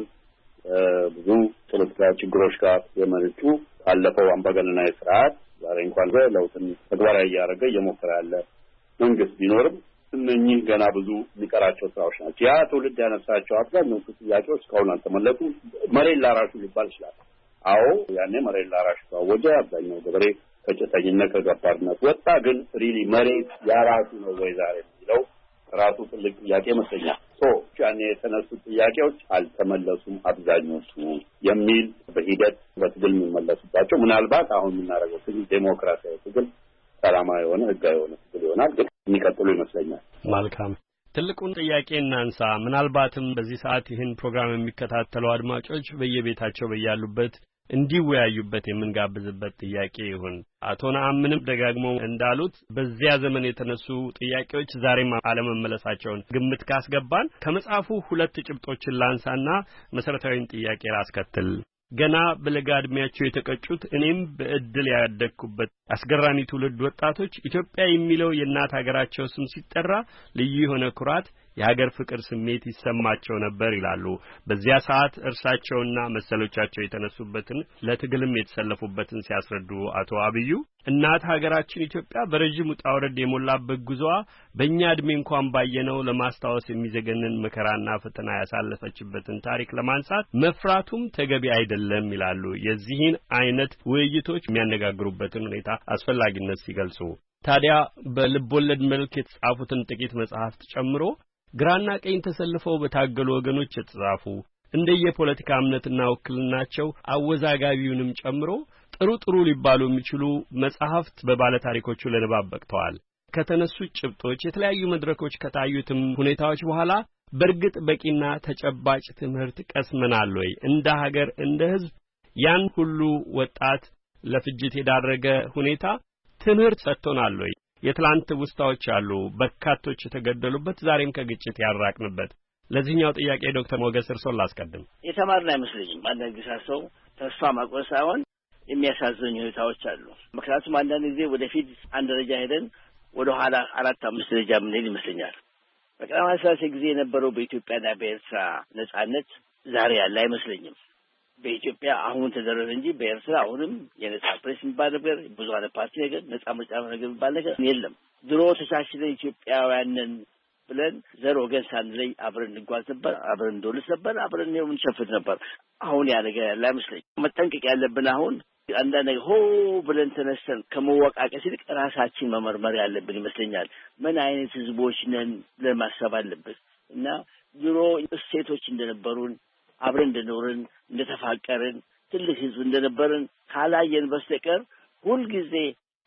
ብዙ ፖለቲካ ችግሮች ጋር የመርጩ ካለፈው አምባገነናዊ ስርዓት ዛሬ እንኳን ለውጥን ተግባራዊ እያደረገ እየሞከረ ያለ መንግስት ቢኖርም እነኚህ ገና ብዙ የሚቀራቸው ስራዎች ናቸው። ያ ትውልድ ያነሳቸው አብዛኞቹ ጥያቄዎች እስካሁን አልተመለሱም። መሬት ላራሹ ሊባል ይችላል። አዎ ያኔ መሬት ላራሹ ታወጀ። አብዛኛው ገበሬ ከጭሰኝነት ከገባርነት ወጣ። ግን ሪሊ መሬት ያራሹ ነው ወይ ዛሬ የሚለው ራሱ ትልቅ ጥያቄ ይመስለኛል። ሶ ያኔ የተነሱ ጥያቄዎች አልተመለሱም አብዛኞቹ የሚል በሂደት በትግል የሚመለሱባቸው ምናልባት አሁን የምናደርገው ትግል ዴሞክራሲያዊ ትግል፣ ሰላማዊ የሆነ ህጋዊ የሆነ ትግል ይሆናል። ግን የሚቀጥሉ ይመስለኛል። መልካም። ትልቁን ጥያቄ እናንሳ። ምናልባትም በዚህ ሰዓት ይህን ፕሮግራም የሚከታተሉ አድማጮች በየቤታቸው በያሉበት እንዲወያዩበት የምንጋብዝበት ጥያቄ ይሁን። አቶ ነአምንም ደጋግመው እንዳሉት በዚያ ዘመን የተነሱ ጥያቄዎች ዛሬም አለመመለሳቸውን ግምት ካስገባን ከመጽሐፉ ሁለት ጭብጦችን ላንሳና መሰረታዊን ጥያቄ ላስከትል። ገና በለጋ ዕድሜያቸው የተቀጩት እኔም በእድል ያደግኩበት አስገራሚ ትውልድ ወጣቶች ኢትዮጵያ የሚለው የእናት ሀገራቸው ስም ሲጠራ ልዩ የሆነ ኩራት፣ የሀገር ፍቅር ስሜት ይሰማቸው ነበር ይላሉ። በዚያ ሰዓት እርሳቸውና መሰሎቻቸው የተነሱበትን ለትግልም የተሰለፉበትን ሲያስረዱ አቶ አብዩ እናት ሀገራችን ኢትዮጵያ በረጅም ውጣ ውረድ የሞላበት ጉዞዋ በእኛ ዕድሜ እንኳን ባየነው ለማስታወስ የሚዘገንን መከራና ፈተና ያሳለፈችበትን ታሪክ ለማንሳት መፍራቱም ተገቢ አይደለም ይላሉ። የዚህን አይነት ውይይቶች የሚያነጋግሩበትን ሁኔታ አስፈላጊነት ሲገልጹ ታዲያ በልቦለድ መልክ የተጻፉትን ጥቂት መጽሐፍት ጨምሮ ግራና ቀኝ ተሰልፈው በታገሉ ወገኖች የተጻፉ እንደየፖለቲካ እምነትና ውክልናቸው አወዛጋቢውንም ጨምሮ ጥሩ ጥሩ ሊባሉ የሚችሉ መጽሐፍት በባለ ታሪኮቹ ለንባብ በቅተዋል። ከተነሱ ጭብጦች የተለያዩ መድረኮች ከታዩትም ሁኔታዎች በኋላ በእርግጥ በቂና ተጨባጭ ትምህርት ቀስመናል ወይ? እንደ ሀገር እንደ ሕዝብ ያን ሁሉ ወጣት ለፍጅት የዳረገ ሁኔታ ትምህርት ሰጥቶናል ወይ? የትላንት ውስታዎች አሉ፣ በርካቶች የተገደሉበት፣ ዛሬም ከግጭት ያራቅንበት። ለዚህኛው ጥያቄ ዶክተር ሞገስ እርሶን ላስቀድም። የተማርን አይመስለኝም። አንዳንድ ጊዜ ሰው ተስፋ ማቆስ ሳይሆን የሚያሳዝኑ ሁኔታዎች አሉ። ምክንያቱም አንዳንድ ጊዜ ወደፊት አንድ ደረጃ ሄደን ወደ ኋላ አራት አምስት ደረጃ የምንሄድ ይመስለኛል። በቀዳማዊ ኃይለ ሥላሴ ጊዜ የነበረው በኢትዮጵያና በኤርትራ ነጻነት ዛሬ ያለ አይመስለኝም። በኢትዮጵያ አሁን ተደረገ እንጂ በኤርትራ አሁንም የነጻ ፕሬስ የሚባል ነገር፣ ብዙሃን ፓርቲ ነገር፣ ነጻ ምርጫ ነገር የሚባል ነገር የለም። ድሮ ተቻችለን ኢትዮጵያውያንን ብለን ዘር ወገን ሳንለይ አብረን እንጓዝ ነበር፣ አብረን እንደውልስ ነበር፣ አብረን ነው እንሸፍት ነበር። አሁን ያ ነገር ያለ አይመስለኝም። መጠንቀቅ ያለብን አሁን አንዳንድ ነገር ሆ ብለን ተነስተን ከመወቃቀስ ይልቅ ራሳችን መመርመር ያለብን ይመስለኛል። ምን አይነት ህዝቦች ነን ብለን ማሰብ አለብን እና ድሮ እሴቶች እንደነበሩን አብረን እንደኖርን እንደተፋቀርን ትልቅ ህዝብ እንደነበርን ካላየን በስተቀር ሁልጊዜ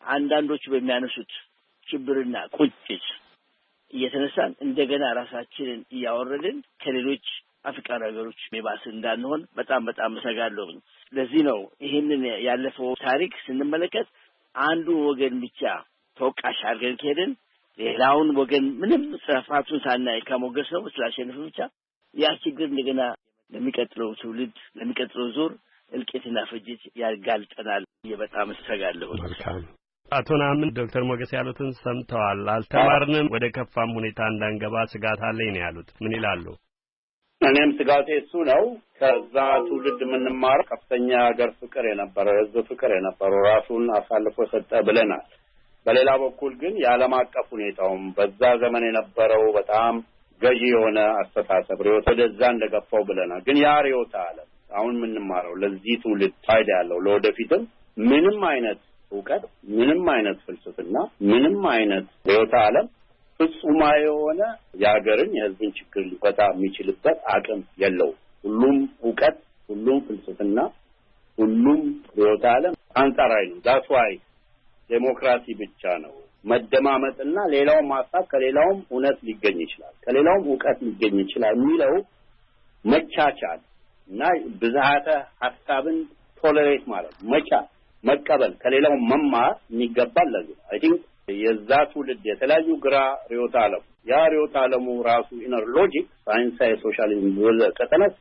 አንዳንዶቹ በሚያነሱት ችብርና ቁጭት እየተነሳን እንደገና ራሳችንን እያወረድን ከሌሎች አፍሪካን ሀገሮች የባስ እንዳንሆን በጣም በጣም እሰጋለሁ። ለዚህ ነው ይህንን ያለፈው ታሪክ ስንመለከት አንዱ ወገን ብቻ ተወቃሽ አድርገን ከሄድን ሌላውን ወገን ምንም ጥፋቱን ሳናይ ከሞገስ ነው ስላሸነፈ ብቻ ያ ችግር እንደገና ለሚቀጥለው ትውልድ ለሚቀጥለው ዙር እልቂትና ፍጅት ያጋልጠናል። በጣም እሰጋለሁ። አቶ ነአምን ዶክተር ሞገስ ያሉትን ሰምተዋል። አልተማርንም፣ ወደ ከፋም ሁኔታ እንዳንገባ ስጋት አለኝ ነው ያሉት። ምን ይላሉ? እኔም ስጋቴ እሱ ነው። ከዛ ትውልድ የምንማረው ከፍተኛ ሀገር ፍቅር የነበረው ህዝብ ፍቅር የነበረው ራሱን አሳልፎ ሰጠ ብለናል። በሌላ በኩል ግን የዓለም አቀፍ ሁኔታውም በዛ ዘመን የነበረው በጣም ገዢ የሆነ አስተሳሰብ ሪዮት ወደዛ እንደገፋው ብለናል። ግን ያ ሪዮት አለ አሁን የምንማረው ለዚህ ትውልድ ፋይዳ ያለው ለወደፊትም ምንም አይነት እውቀት ምንም አይነት ፍልስፍና ምንም አይነት ሪዮት ዓለም ፍጹማዊ የሆነ የሀገርን የህዝብን ችግር ሊፈታ የሚችልበት አቅም የለው። ሁሉም እውቀት ሁሉም ፍልስፍና ሁሉም ሪዮት ዓለም አንጻራዊ ነው። ዳትስ ዋይ ዴሞክራሲ ብቻ ነው መደማመጥና ሌላውም ሀሳብ ከሌላውም እውነት ሊገኝ ይችላል ከሌላውም እውቀት ሊገኝ ይችላል የሚለው መቻቻል እና ብዝሃተ ሀሳብን ቶለሬት ማለት መቻል መቀበል ከሌላው መማር የሚገባል። ለዚህ አይ ቲንክ የዛ ትውልድ የተለያዩ ግራ ሪዮት ዓለም ያ ሪዮት ዓለሙ ራሱ ኢነር ሎጂክ ሳይንሳዊ ሶሻሊዝም ከተነሳ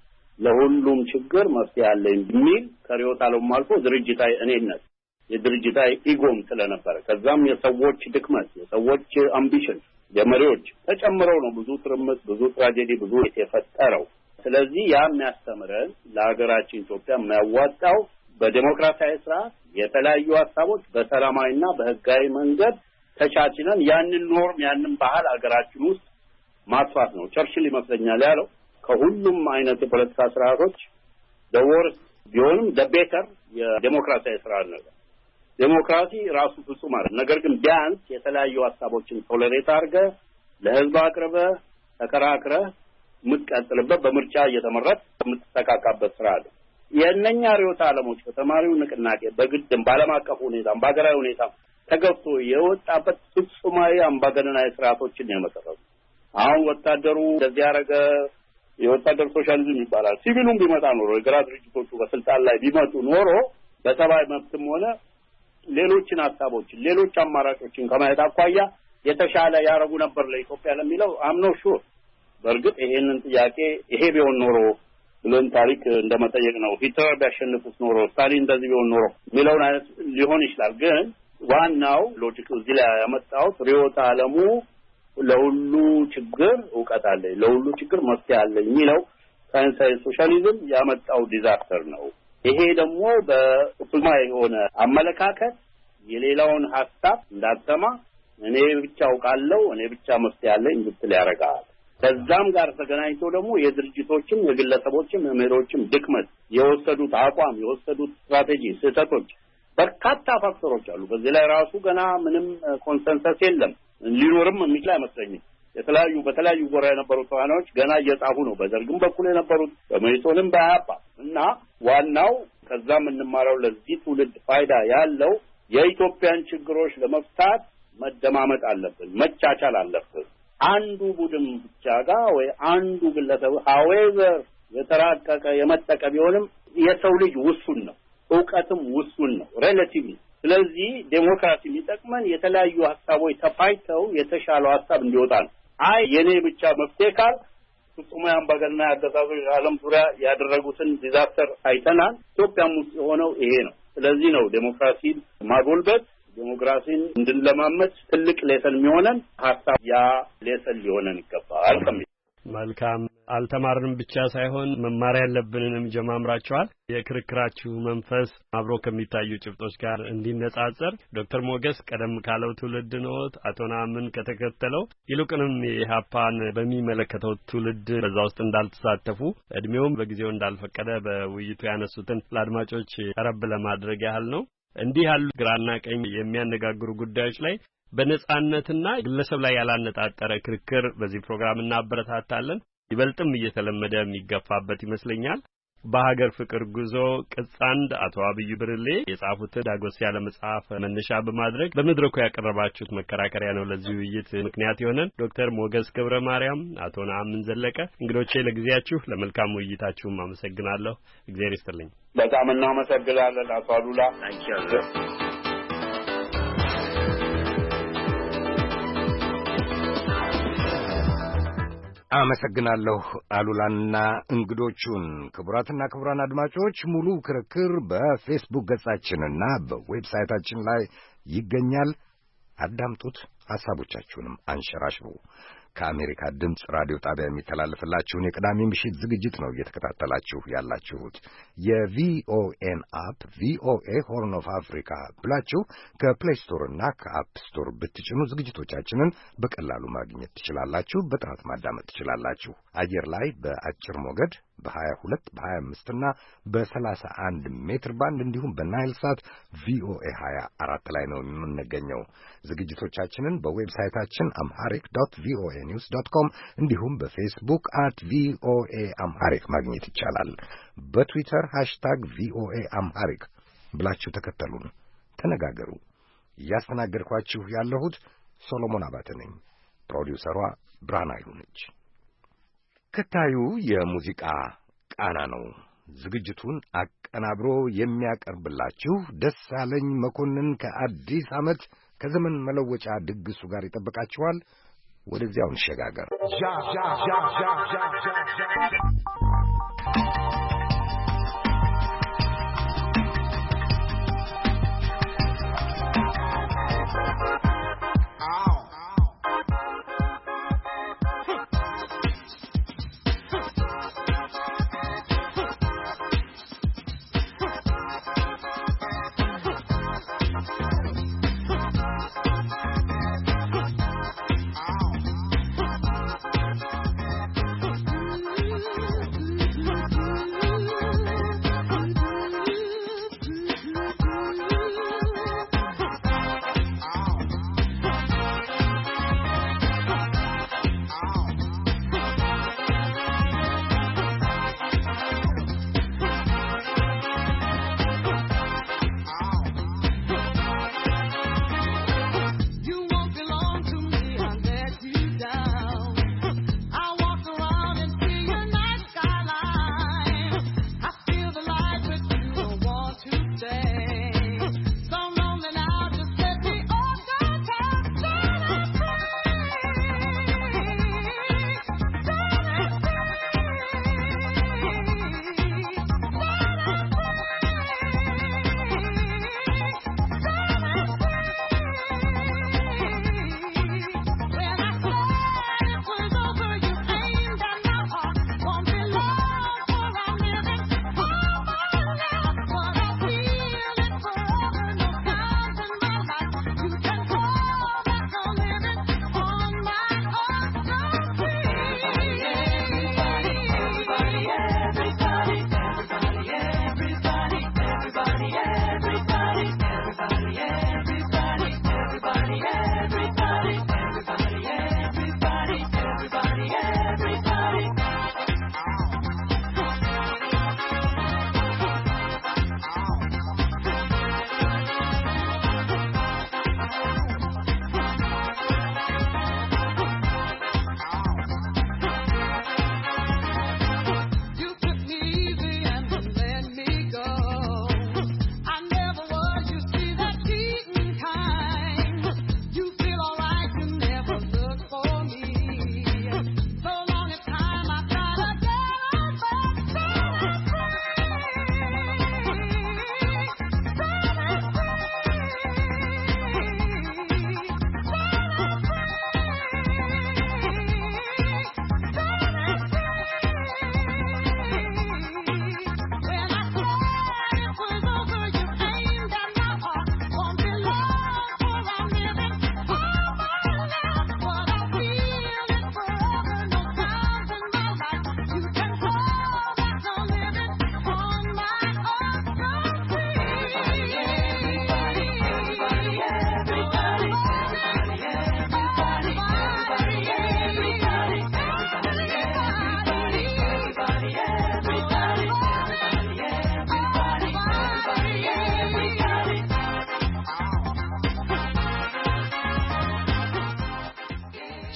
ለሁሉም ችግር መፍትሄ አለ የሚል ከሪዮት ዓለሙ አልፎ ድርጅታዊ እኔነት የድርጅታዊ ኢጎም ስለነበረ ከዛም የሰዎች ድክመት የሰዎች አምቢሽን የመሪዎች ተጨምረው ነው ብዙ ትርምስ ብዙ ትራጀዲ ብዙ የተፈጠረው። ስለዚህ ያ የሚያስተምረን ለሀገራችን ኢትዮጵያ የሚያዋጣው በዲሞክራሲያዊ ስርዓት የተለያዩ ሀሳቦች በሰላማዊና በህጋዊ መንገድ ተቻችለን ያንን ኖርም ያንን ባህል ሀገራችን ውስጥ ማጥፋት ነው። ቸርችል ይመስለኛል ያለው ከሁሉም አይነት የፖለቲካ ስርዓቶች the worst ቢሆንም the better የዲሞክራሲያዊ ስርዓት ነው። ዲሞክራሲ ራሱ ፍጹም አይደለም። ነገር ግን ቢያንስ የተለያዩ ሀሳቦችን ቶለሬት አድርገህ ለህዝብ አቅርበህ ተከራክረህ የምትቀጥልበት በምርጫ እየተመረጥ የምትተካካበት ስርዓት ነው። የእነኛ ሪዮት ዓለሞች ከተማሪው ንቅናቄ በግድም ባለም አቀፍ ሁኔታም በአገራዊ ሁኔታም ተገፍቶ የወጣበት ፍጹማዊ አምባገነናዊ ስርዓቶችን ነው የመሰረቱት። አሁን ወታደሩ እንደዚህ ያረገ የወታደር ሶሻሊዝም ይባላል። ሲቪሉም ቢመጣ ኖሮ የግራ ድርጅቶቹ በስልጣን ላይ ቢመጡ ኖሮ በሰብአዊ መብትም ሆነ ሌሎችን ሀሳቦችን ሌሎች አማራጮችን ከማየት አኳያ የተሻለ ያረጉ ነበር ለኢትዮጵያ ለሚለው አምኖ ሹር። በእርግጥ ይሄንን ጥያቄ ይሄ ቢሆን ኖሮ ብለን ታሪክ እንደመጠየቅ ነው። ሂትለር ቢያሸንፉት ኖሮ ስታሊን እንደዚህ ቢሆን ኖሮ ሚለውን አይነት ሊሆን ይችላል። ግን ዋናው ሎጂክ እዚህ ላይ ያመጣው ሪዮት ዓለሙ ለሁሉ ችግር እውቀት አለ ለሁሉ ችግር መፍትሄ አለ የሚለው ሳይንሳዊ ሶሻሊዝም ያመጣው ዲዛስተር ነው። ይሄ ደግሞ በፍጹማዊ የሆነ አመለካከት የሌላውን ሀሳብ እንዳትሰማ እኔ ብቻ አውቃለሁ እኔ ብቻ መፍትሄ አለኝ እንድትል ያደርጋል። ከዛም ጋር ተገናኝቶ ደግሞ የድርጅቶችም የግለሰቦችም የመሪዎችም ድክመት የወሰዱት አቋም የወሰዱት ስትራቴጂ ስህተቶች በርካታ ፋክተሮች አሉ። በዚህ ላይ ራሱ ገና ምንም ኮንሰንሰስ የለም ሊኖርም የሚችል አይመስለኝም። የተለያዩ በተለያዩ ጎራ የነበሩ ተዋናዮች ገና እየጻፉ ነው በደርግም በኩል የነበሩት በመይሶንም በአፓ እና ዋናው ከዛም እንማረው ለዚህ ትውልድ ፋይዳ ያለው የኢትዮጵያን ችግሮች ለመፍታት መደማመጥ አለብን መቻቻል አለብን። አንዱ ቡድን ብቻ ጋር ወይ አንዱ ግለሰብ however የተራቀቀ የመጠቀ ቢሆንም የሰው ልጅ ውሱን ነው ዕውቀትም ውሱን ነው ሪሌቲቭሊ። ስለዚህ ዴሞክራሲ የሚጠቅመን የተለያዩ ሀሳቦች ተፋይተው የተሻለው ሀሳብ እንዲወጣ ነው። አይ የኔ ብቻ መፍትሄ ካል ፍጹማዊ አምባገነናዊ አገዛዞች ዓለም ዙሪያ ያደረጉትን ዲዛስተር አይተናል። ኢትዮጵያም ውስጥ የሆነው ይሄ ነው። ስለዚህ ነው ዴሞክራሲን ማጎልበት ዴሞክራሲን እንድንለማመድ ትልቅ ሌሰን የሚሆነን ሀሳብ ያ ሌሰን ሊሆነን ይገባል። መልካም አልተማርንም ብቻ ሳይሆን መማር ያለብንንም ጀማምራችኋል። የክርክራችሁ መንፈስ አብሮ ከሚታዩ ጭብጦች ጋር እንዲነጻጸር ዶክተር ሞገስ ቀደም ካለው ትውልድ ነዎት፣ አቶ ነአምን ከተከተለው ይልቁንም የኢህአፓን በሚመለከተው ትውልድ በዛ ውስጥ እንዳልተሳተፉ እድሜውም በጊዜው እንዳልፈቀደ በውይይቱ ያነሱትን ለአድማጮች ቀረብ ለማድረግ ያህል ነው። እንዲህ ያሉ ግራና ቀኝ የሚያነጋግሩ ጉዳዮች ላይ በነጻነትና ግለሰብ ላይ ያላነጣጠረ ክርክር በዚህ ፕሮግራም እናበረታታለን። ይበልጥም እየተለመደ የሚገፋበት ይመስለኛል። በሀገር ፍቅር ጉዞ ቅጽ አንድ አቶ አብዩ ብርሌ የጻፉት ዳጎስ ያለ መጽሐፍ መነሻ በማድረግ በመድረኩ ያቀረባችሁት መከራከሪያ ነው ለዚህ ውይይት ምክንያት የሆነን። ዶክተር ሞገስ ገብረ ማርያም፣ አቶ ነአምን ዘለቀ እንግዶቼ ለጊዜያችሁ ለመልካም ውይይታችሁም አመሰግናለሁ። እግዚአብሔር ይስጥልኝ። በጣም እናመሰግናለን አቶ አሉላ። ታንኪዩ። አመሰግናለሁ አሉላና እንግዶቹን። ክቡራትና ክቡራን አድማጮች ሙሉ ክርክር በፌስቡክ ገጻችንና በዌብሳይታችን ላይ ይገኛል። አዳምጡት፣ ሐሳቦቻችሁንም አንሸራሽሩ። ከአሜሪካ ድምፅ ራዲዮ ጣቢያ የሚተላለፍላችሁን የቅዳሜ ምሽት ዝግጅት ነው እየተከታተላችሁ ያላችሁት። የቪኦኤን አፕ ቪኦኤ ሆርን ኦፍ አፍሪካ ብላችሁ ከፕሌይ ስቶር እና ከአፕ ስቶር ብትጭኑ ዝግጅቶቻችንን በቀላሉ ማግኘት ትችላላችሁ። በጥራት ማዳመጥ ትችላላችሁ። አየር ላይ በአጭር ሞገድ በሀያ ሁለት በሀያ አምስት እና በሰላሳ አንድ ሜትር ባንድ እንዲሁም በናይል ሳት ቪኦኤ ሀያ አራት ላይ ነው የምንገኘው። ዝግጅቶቻችንን በዌብሳይታችን አምሃሪክ ዶት ቪኦኤ ኒውስ ዶት ኮም እንዲሁም በፌስቡክ አት ቪኦኤ አምሃሪክ ማግኘት ይቻላል። በትዊተር ሃሽታግ ቪኦኤ አምሃሪክ ብላችሁ ተከተሉን፣ ተነጋገሩ። እያስተናገድኳችሁ ያለሁት ሶሎሞን አባተ ነኝ። ፕሮዲውሰሯ ብርሃን ኃይሉ ነች። ከታዩ የሙዚቃ ቃና ነው። ዝግጅቱን አቀናብሮ የሚያቀርብላችሁ ደሳለኝ መኮንን ከአዲስ ዓመት ከዘመን መለወጫ ድግሱ ጋር ይጠብቃችኋል። ወደዚያው እንሸጋገር።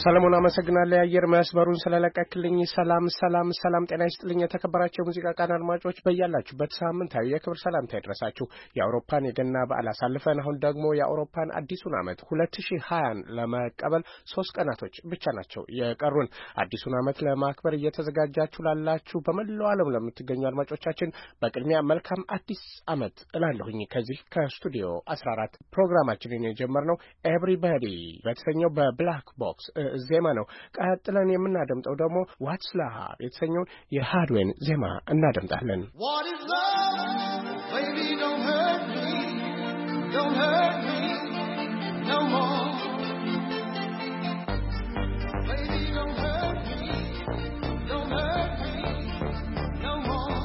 ሰለሞን አመሰግናለሁ የአየር መስመሩን ስለለቀቅልኝ። ሰላም ሰላም ሰላም ጤና ይስጥልኝ። የተከበራችሁ ሙዚቃ ቃና አድማጮች በያላችሁበት ሳምንታዊ የክብር ሰላምታ ይድረሳችሁ። የአውሮፓን የገና በዓል አሳልፈን አሁን ደግሞ የአውሮፓን አዲሱን ዓመት ሁለት ሺህ ሀያን ለመቀበል ሶስት ቀናቶች ብቻ ናቸው የቀሩን። አዲሱን ዓመት ለማክበር እየተዘጋጃችሁ ላላችሁ በመላው ዓለም ለምትገኙ አድማጮቻችን በቅድሚያ መልካም አዲስ ዓመት እላለሁኝ። ከዚህ ከስቱዲዮ አስራ አራት ፕሮግራማችንን የጀመርነው ኤቭሪባዲ በተሰኘው በብላክ ቦክስ ዜማ ነው። ቀጥለን የምናደምጠው ደግሞ ዋትስ ላቭ የተሰኘውን የሃድዌን ዜማ እናደምጣለን። What is love? Baby, don't hurt me. Don't hurt me no more. Baby, don't hurt me. Don't hurt me no more.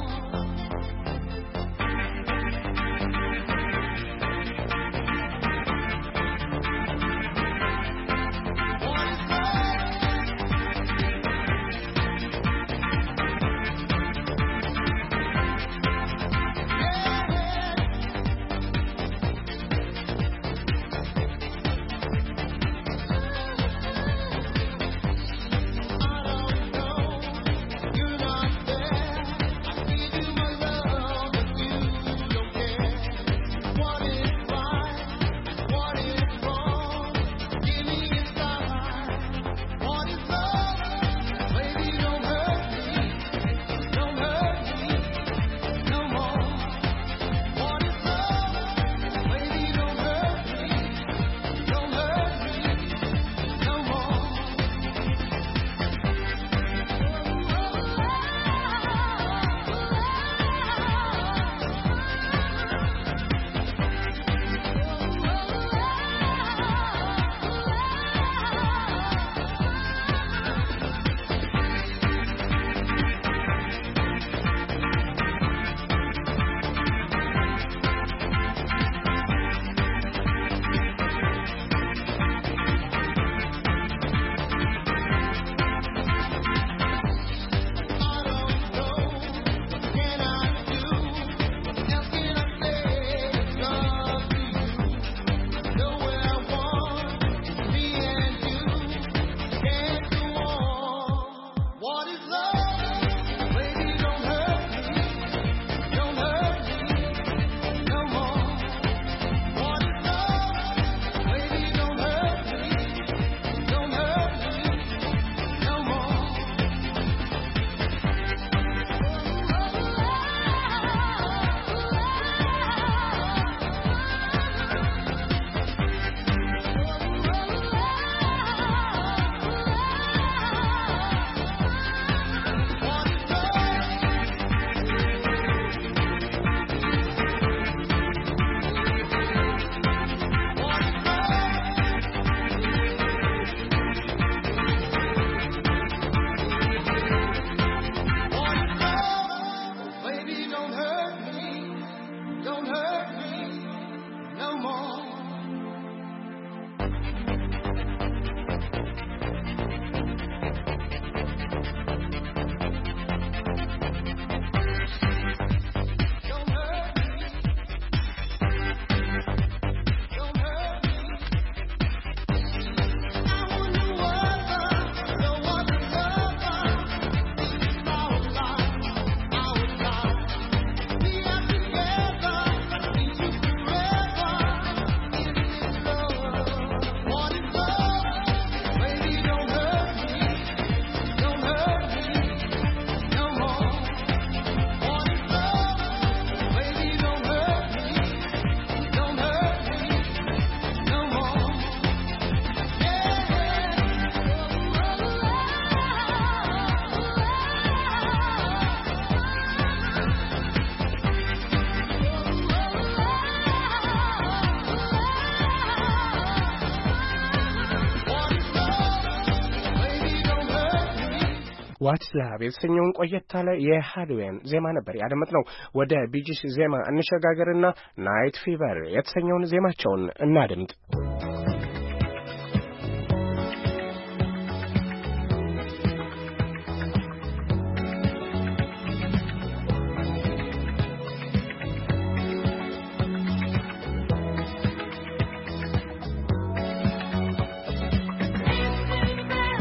ዋትስ ላቭ የተሰኘውን ቆየት ያለ የሃድዌን ዜማ ነበር ያደመጥነው። ወደ ቢጂስ ዜማ እንሸጋገርና ናይት ፊቨር የተሰኘውን ዜማቸውን እናድምጥ። Baby,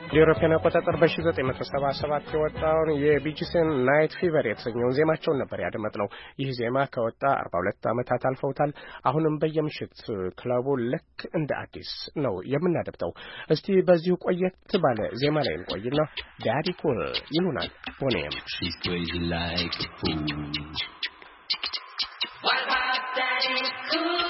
የአውሮፓውያን አቆጣጠር በ1977 የወጣውን የቢጂስን ናይት ፊቨር የተሰኘውን ዜማቸውን ነበር ያደመጥነው። ይህ ዜማ ከወጣ አርባ ሁለት ዓመታት አልፈውታል። አሁንም በየምሽት ክለቡ ልክ እንደ አዲስ ነው የምናደምጠው። እስቲ በዚሁ ቆየት ባለ ዜማ ላይ እንቆይና ዳዲ ኩል ይሉናል ቦኔም She's crazy like a fool. What about Daddy Cool?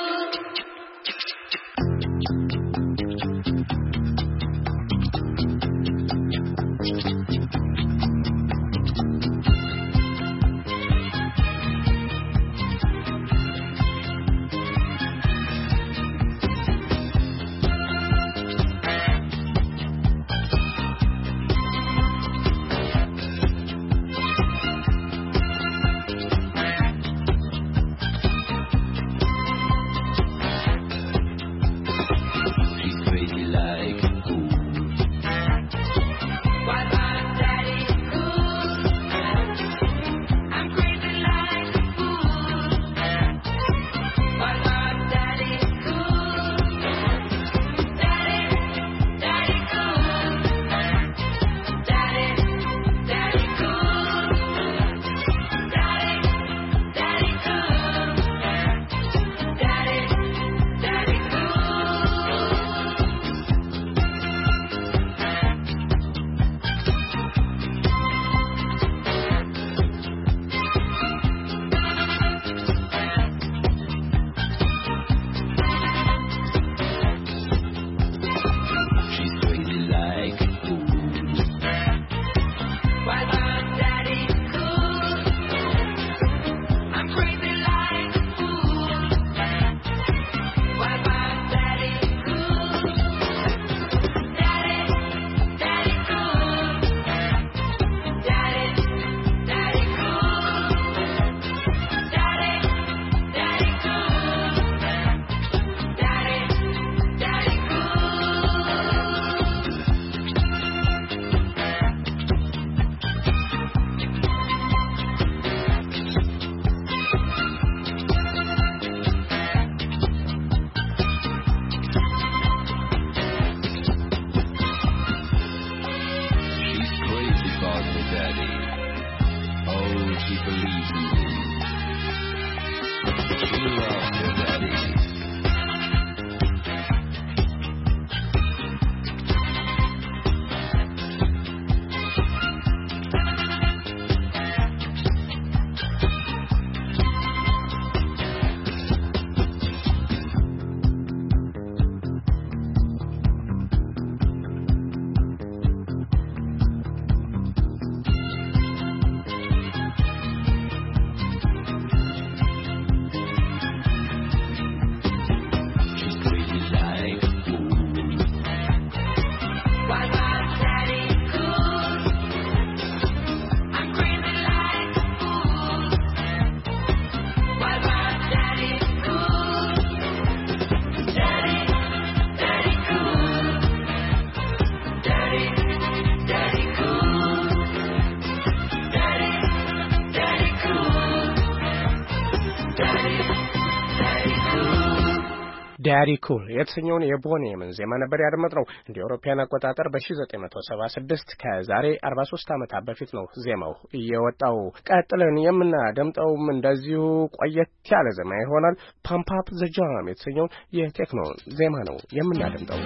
ዳዲ ኩል የተሰኘውን የቦኔምን ዜማ ነበር ያደመጥነው። እንደ አውሮፓውያን አቆጣጠር በ1976 ከዛሬ አርባ ሶስት ዓመታት በፊት ነው ዜማው የወጣው። ቀጥለን የምናደምጠውም እንደዚሁ ቆየት ያለ ዜማ ይሆናል። ፓምፕ አፕ ዘ ጃም የተሰኘውን የቴክኖ ዜማ ነው የምናደምጠው።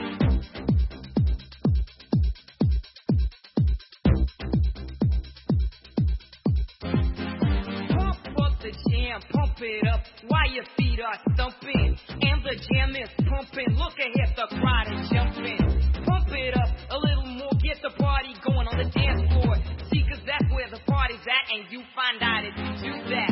Pump it up while your feet are thumping and the jam is pumping. Look ahead, the crowd is jumping. Pump it up a little more, get the party going on the dance floor. See, 'cause that's where the party's at, and you find out if you do that.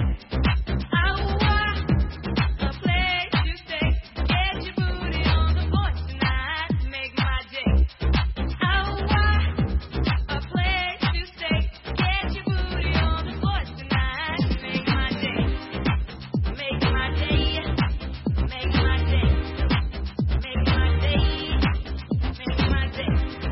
Make my day.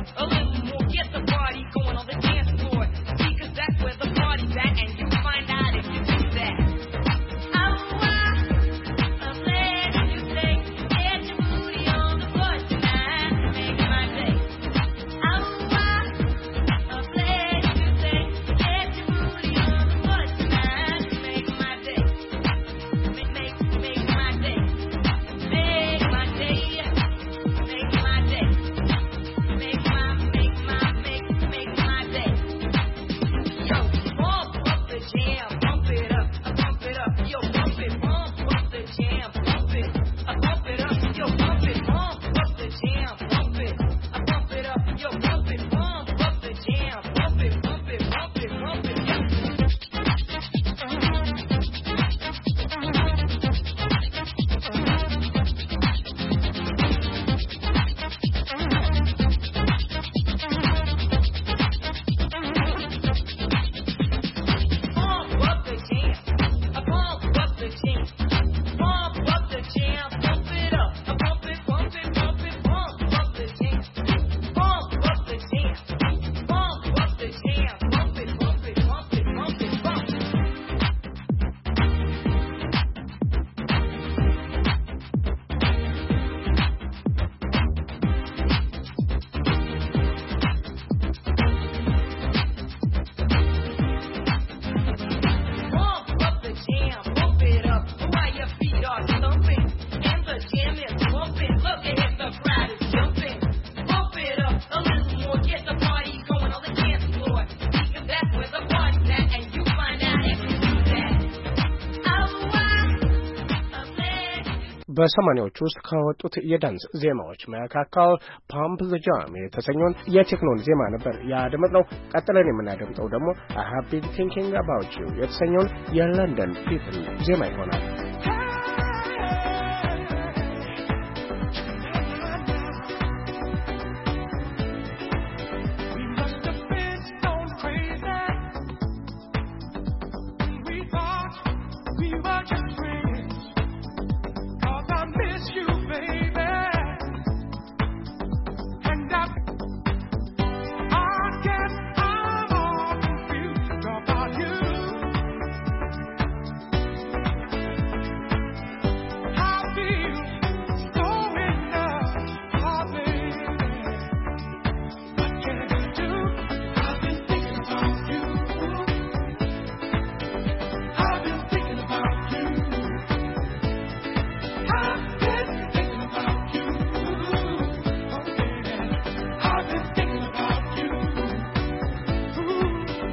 a little more, get the party going on the dance floor. See, 'cause that's where the party's at, and you find out if you do that. Oh, I, I'm letting you say, get your booty on the floor tonight, make my day. Oh, I, I'm letting you say, get your booty on the floor tonight, make my day. Make, make, make my day. Make my day. Make my day. Make my, make my, make, make my day. Yo, pump up the jam, pump it up, I pump it up. Yo, pump it, pump up the jam, pump it, I pump it up. Yo, pump it, pump up the jam, pump it, I pump it up. Yo, pump it, pump up the jam, pump it, pump it, pump it, pump it. Pump up the jam, I pump up the jam, pump up the jam, pump it up, I pump it, pump it, pump it, pump up the jam, pump up the jam, pump up the jam, pump it, pump it, pump it, pump it, pump it. Pump up the jam, pump it up while your feet are thumping, and the jam is pumping. Look ahead, the crowd is jumping. Pump it up a little more, get the party going on the dance floor. Because that's where the party's at, and you find out if you do that. Oh, I, I'm letting you. በሰማኒያዎቹ ውስጥ ከወጡት የዳንስ ዜማዎች መካከል ፓምፕ ዘ ጃም የተሰኘውን የቴክኖን ዜማ ነበር ያደመጥነው። ቀጥለን የምናደምጠው ደግሞ I have been thinking about you የተሰኘውን የለንደን ፒፕል ዜማ ይሆናል። We must have been stone crazy. We thought we were just friends. 'Cause I miss you, baby. And I, I guess I'm all confused about you. I feel so in love, oh baby. What can I do? I've been thinking about you. I've been thinking about you. I've been thinking about you. Oh baby, I've been thinking about you. Ooh,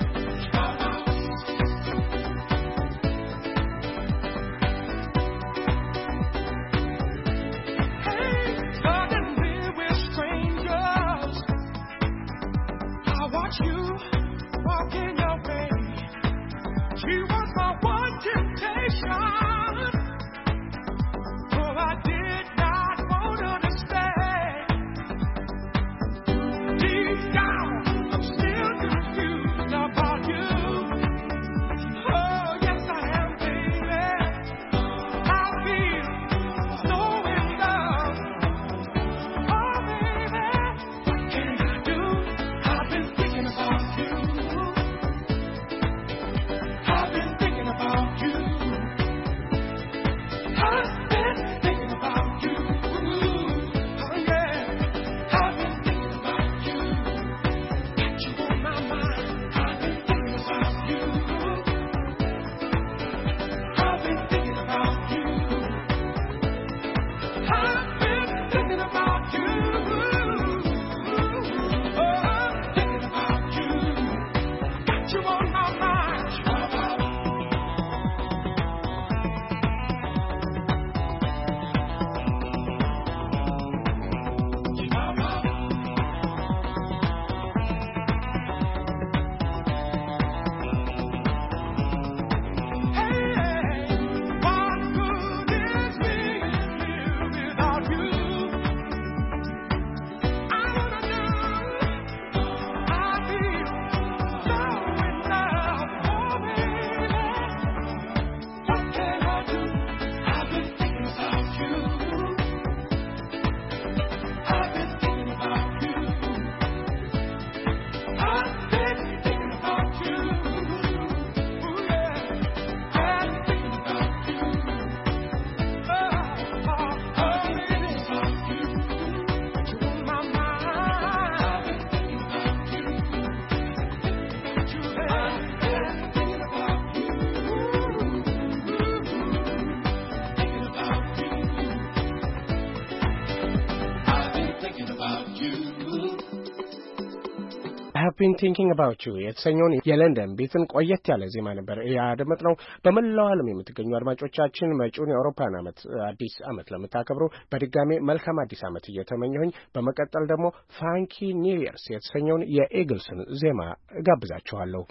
hey, suddenly we're strangers. I watch you walking your way. She was my one temptation. Oh, I did not want to stay. Deep down, I'm still confused about you. Oh, yes, I am, baby. I feel so in love. Oh, baby, what can I do? I've been thinking about have been thinking about you የተሰኘውን የለንደን ቢትን ቆየት ያለ ዜማ ነበር ያደመጥነው። በመላው ዓለም የምትገኙ አድማጮቻችን መጪውን የአውሮፓን ዓመት አዲስ ዓመት ለምታከብሩ በድጋሜ መልካም አዲስ ዓመት እየተመኘሁኝ በመቀጠል ደግሞ ፋንኪ ኒው ይርስ የተሰኘውን የኢግልስን ዜማ ጋብዛችኋለሁ።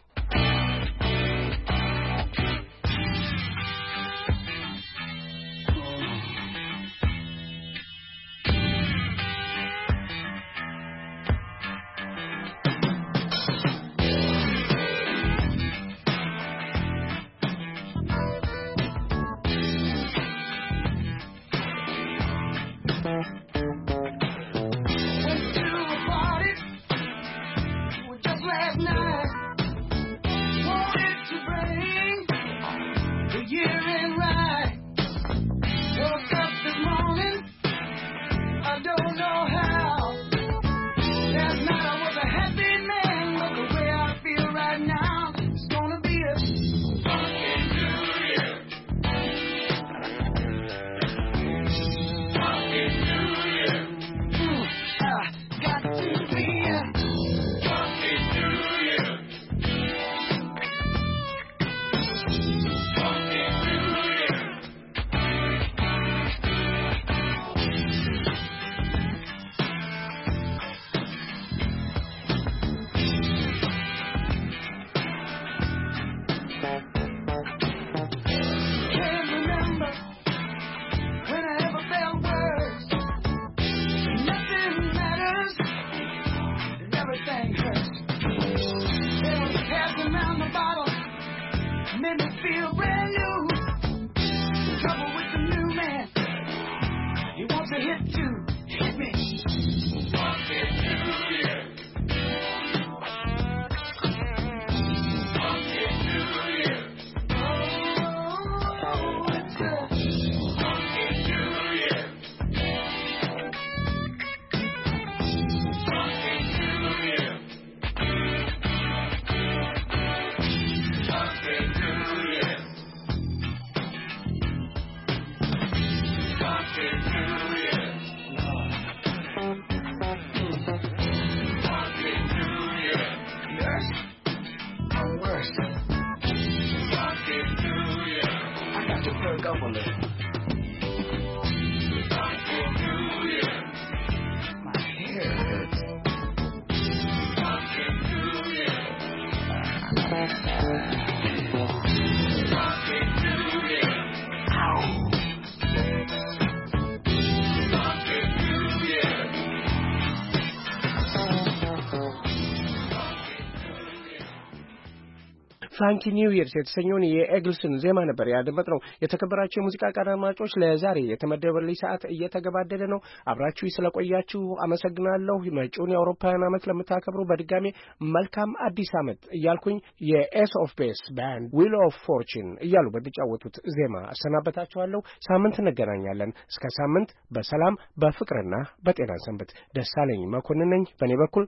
ፋንኪ ኒው ይርስ የተሰኘውን የኤግልስን ዜማ ነበር ያደመጥነው። የተከበራችሁ የሙዚቃ ቃና አድማጮች ለዛሬ የተመደበልኝ ሰዓት እየተገባደደ ነው። አብራችሁ ስለቆያችሁ አመሰግናለሁ። መጪውን የአውሮፓውያን ዓመት ለምታከብሩ በድጋሜ መልካም አዲስ ዓመት እያልኩኝ የኤስ ኦፍ ቤስ ባንድ ዊል ኦፍ ፎርቹን እያሉ በሚጫወቱት ዜማ አሰናበታችኋለሁ። ሳምንት እንገናኛለን። እስከ ሳምንት በሰላም በፍቅርና በጤና ሰንበት። ደሳለኝ መኮንን ነኝ በእኔ በኩል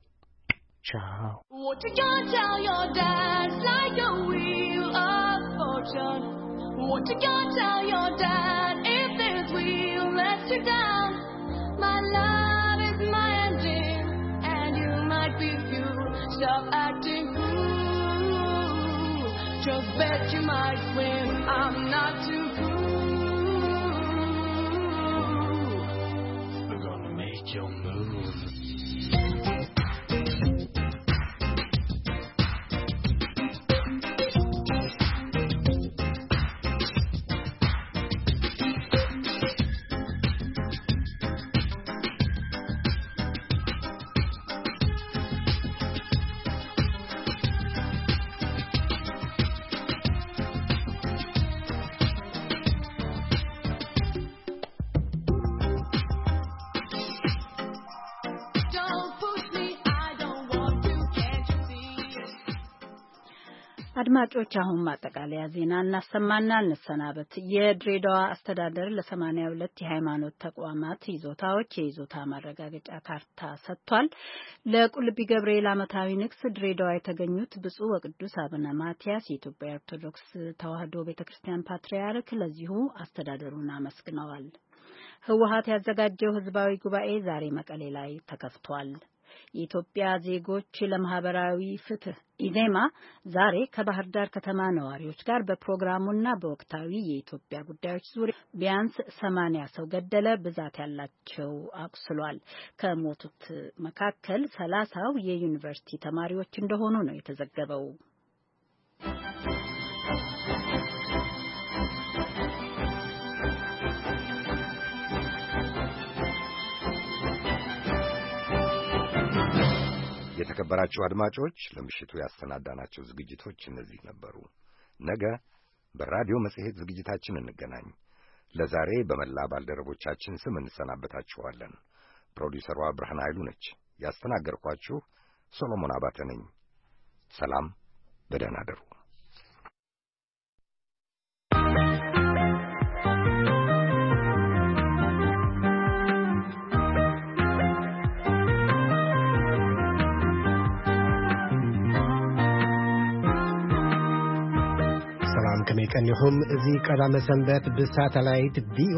ciao. What did you tell your dad? Like a wheel of fortune. What did you tell your dad? If this wheel lets you down, my love is my engine, and you might be fuel. Stop acting cool. Just bet you might win. I'm not too cool. We're gonna make your move. አድማጮች አሁን ማጠቃለያ ዜና እናሰማና እንሰናበት። የድሬዳዋ አስተዳደር ለሰማንያ ሁለት የሃይማኖት ተቋማት ይዞታዎች የይዞታ ማረጋገጫ ካርታ ሰጥቷል። ለቁልቢ ገብርኤል ዓመታዊ ንግስ ድሬዳዋ የተገኙት ብፁዕ ወቅዱስ አቡነ ማትያስ የኢትዮጵያ ኦርቶዶክስ ተዋሕዶ ቤተክርስቲያን ፓትርያርክ ለዚሁ አስተዳደሩን አመስግነዋል። ህወሓት ያዘጋጀው ህዝባዊ ጉባኤ ዛሬ መቀሌ ላይ ተከፍቷል። የኢትዮጵያ ዜጎች ለማህበራዊ ፍትህ ኢዜማ ዛሬ ከባህር ዳር ከተማ ነዋሪዎች ጋር በፕሮግራሙና በወቅታዊ የኢትዮጵያ ጉዳዮች ዙሪያ ቢያንስ ሰማንያ ሰው ገደለ፣ ብዛት ያላቸው አቁስሏል። ከሞቱት መካከል ሰላሳው የዩኒቨርሲቲ ተማሪዎች እንደሆኑ ነው የተዘገበው። የተከበራችሁ አድማጮች ለምሽቱ ያሰናዳናቸው ዝግጅቶች እነዚህ ነበሩ። ነገ በራዲዮ መጽሔት ዝግጅታችን እንገናኝ። ለዛሬ በመላ ባልደረቦቻችን ስም እንሰናበታችኋለን። ፕሮዲውሰሯ ብርሃን ኃይሉ ነች። ያስተናገርኳችሁ ሶሎሞን አባተ ነኝ። ሰላም፣ በደህና አደሩ። ሰላም ከመይቀን ይሁን። እዚ ቀዳመ ሰንበት ብሳተላይት ቪ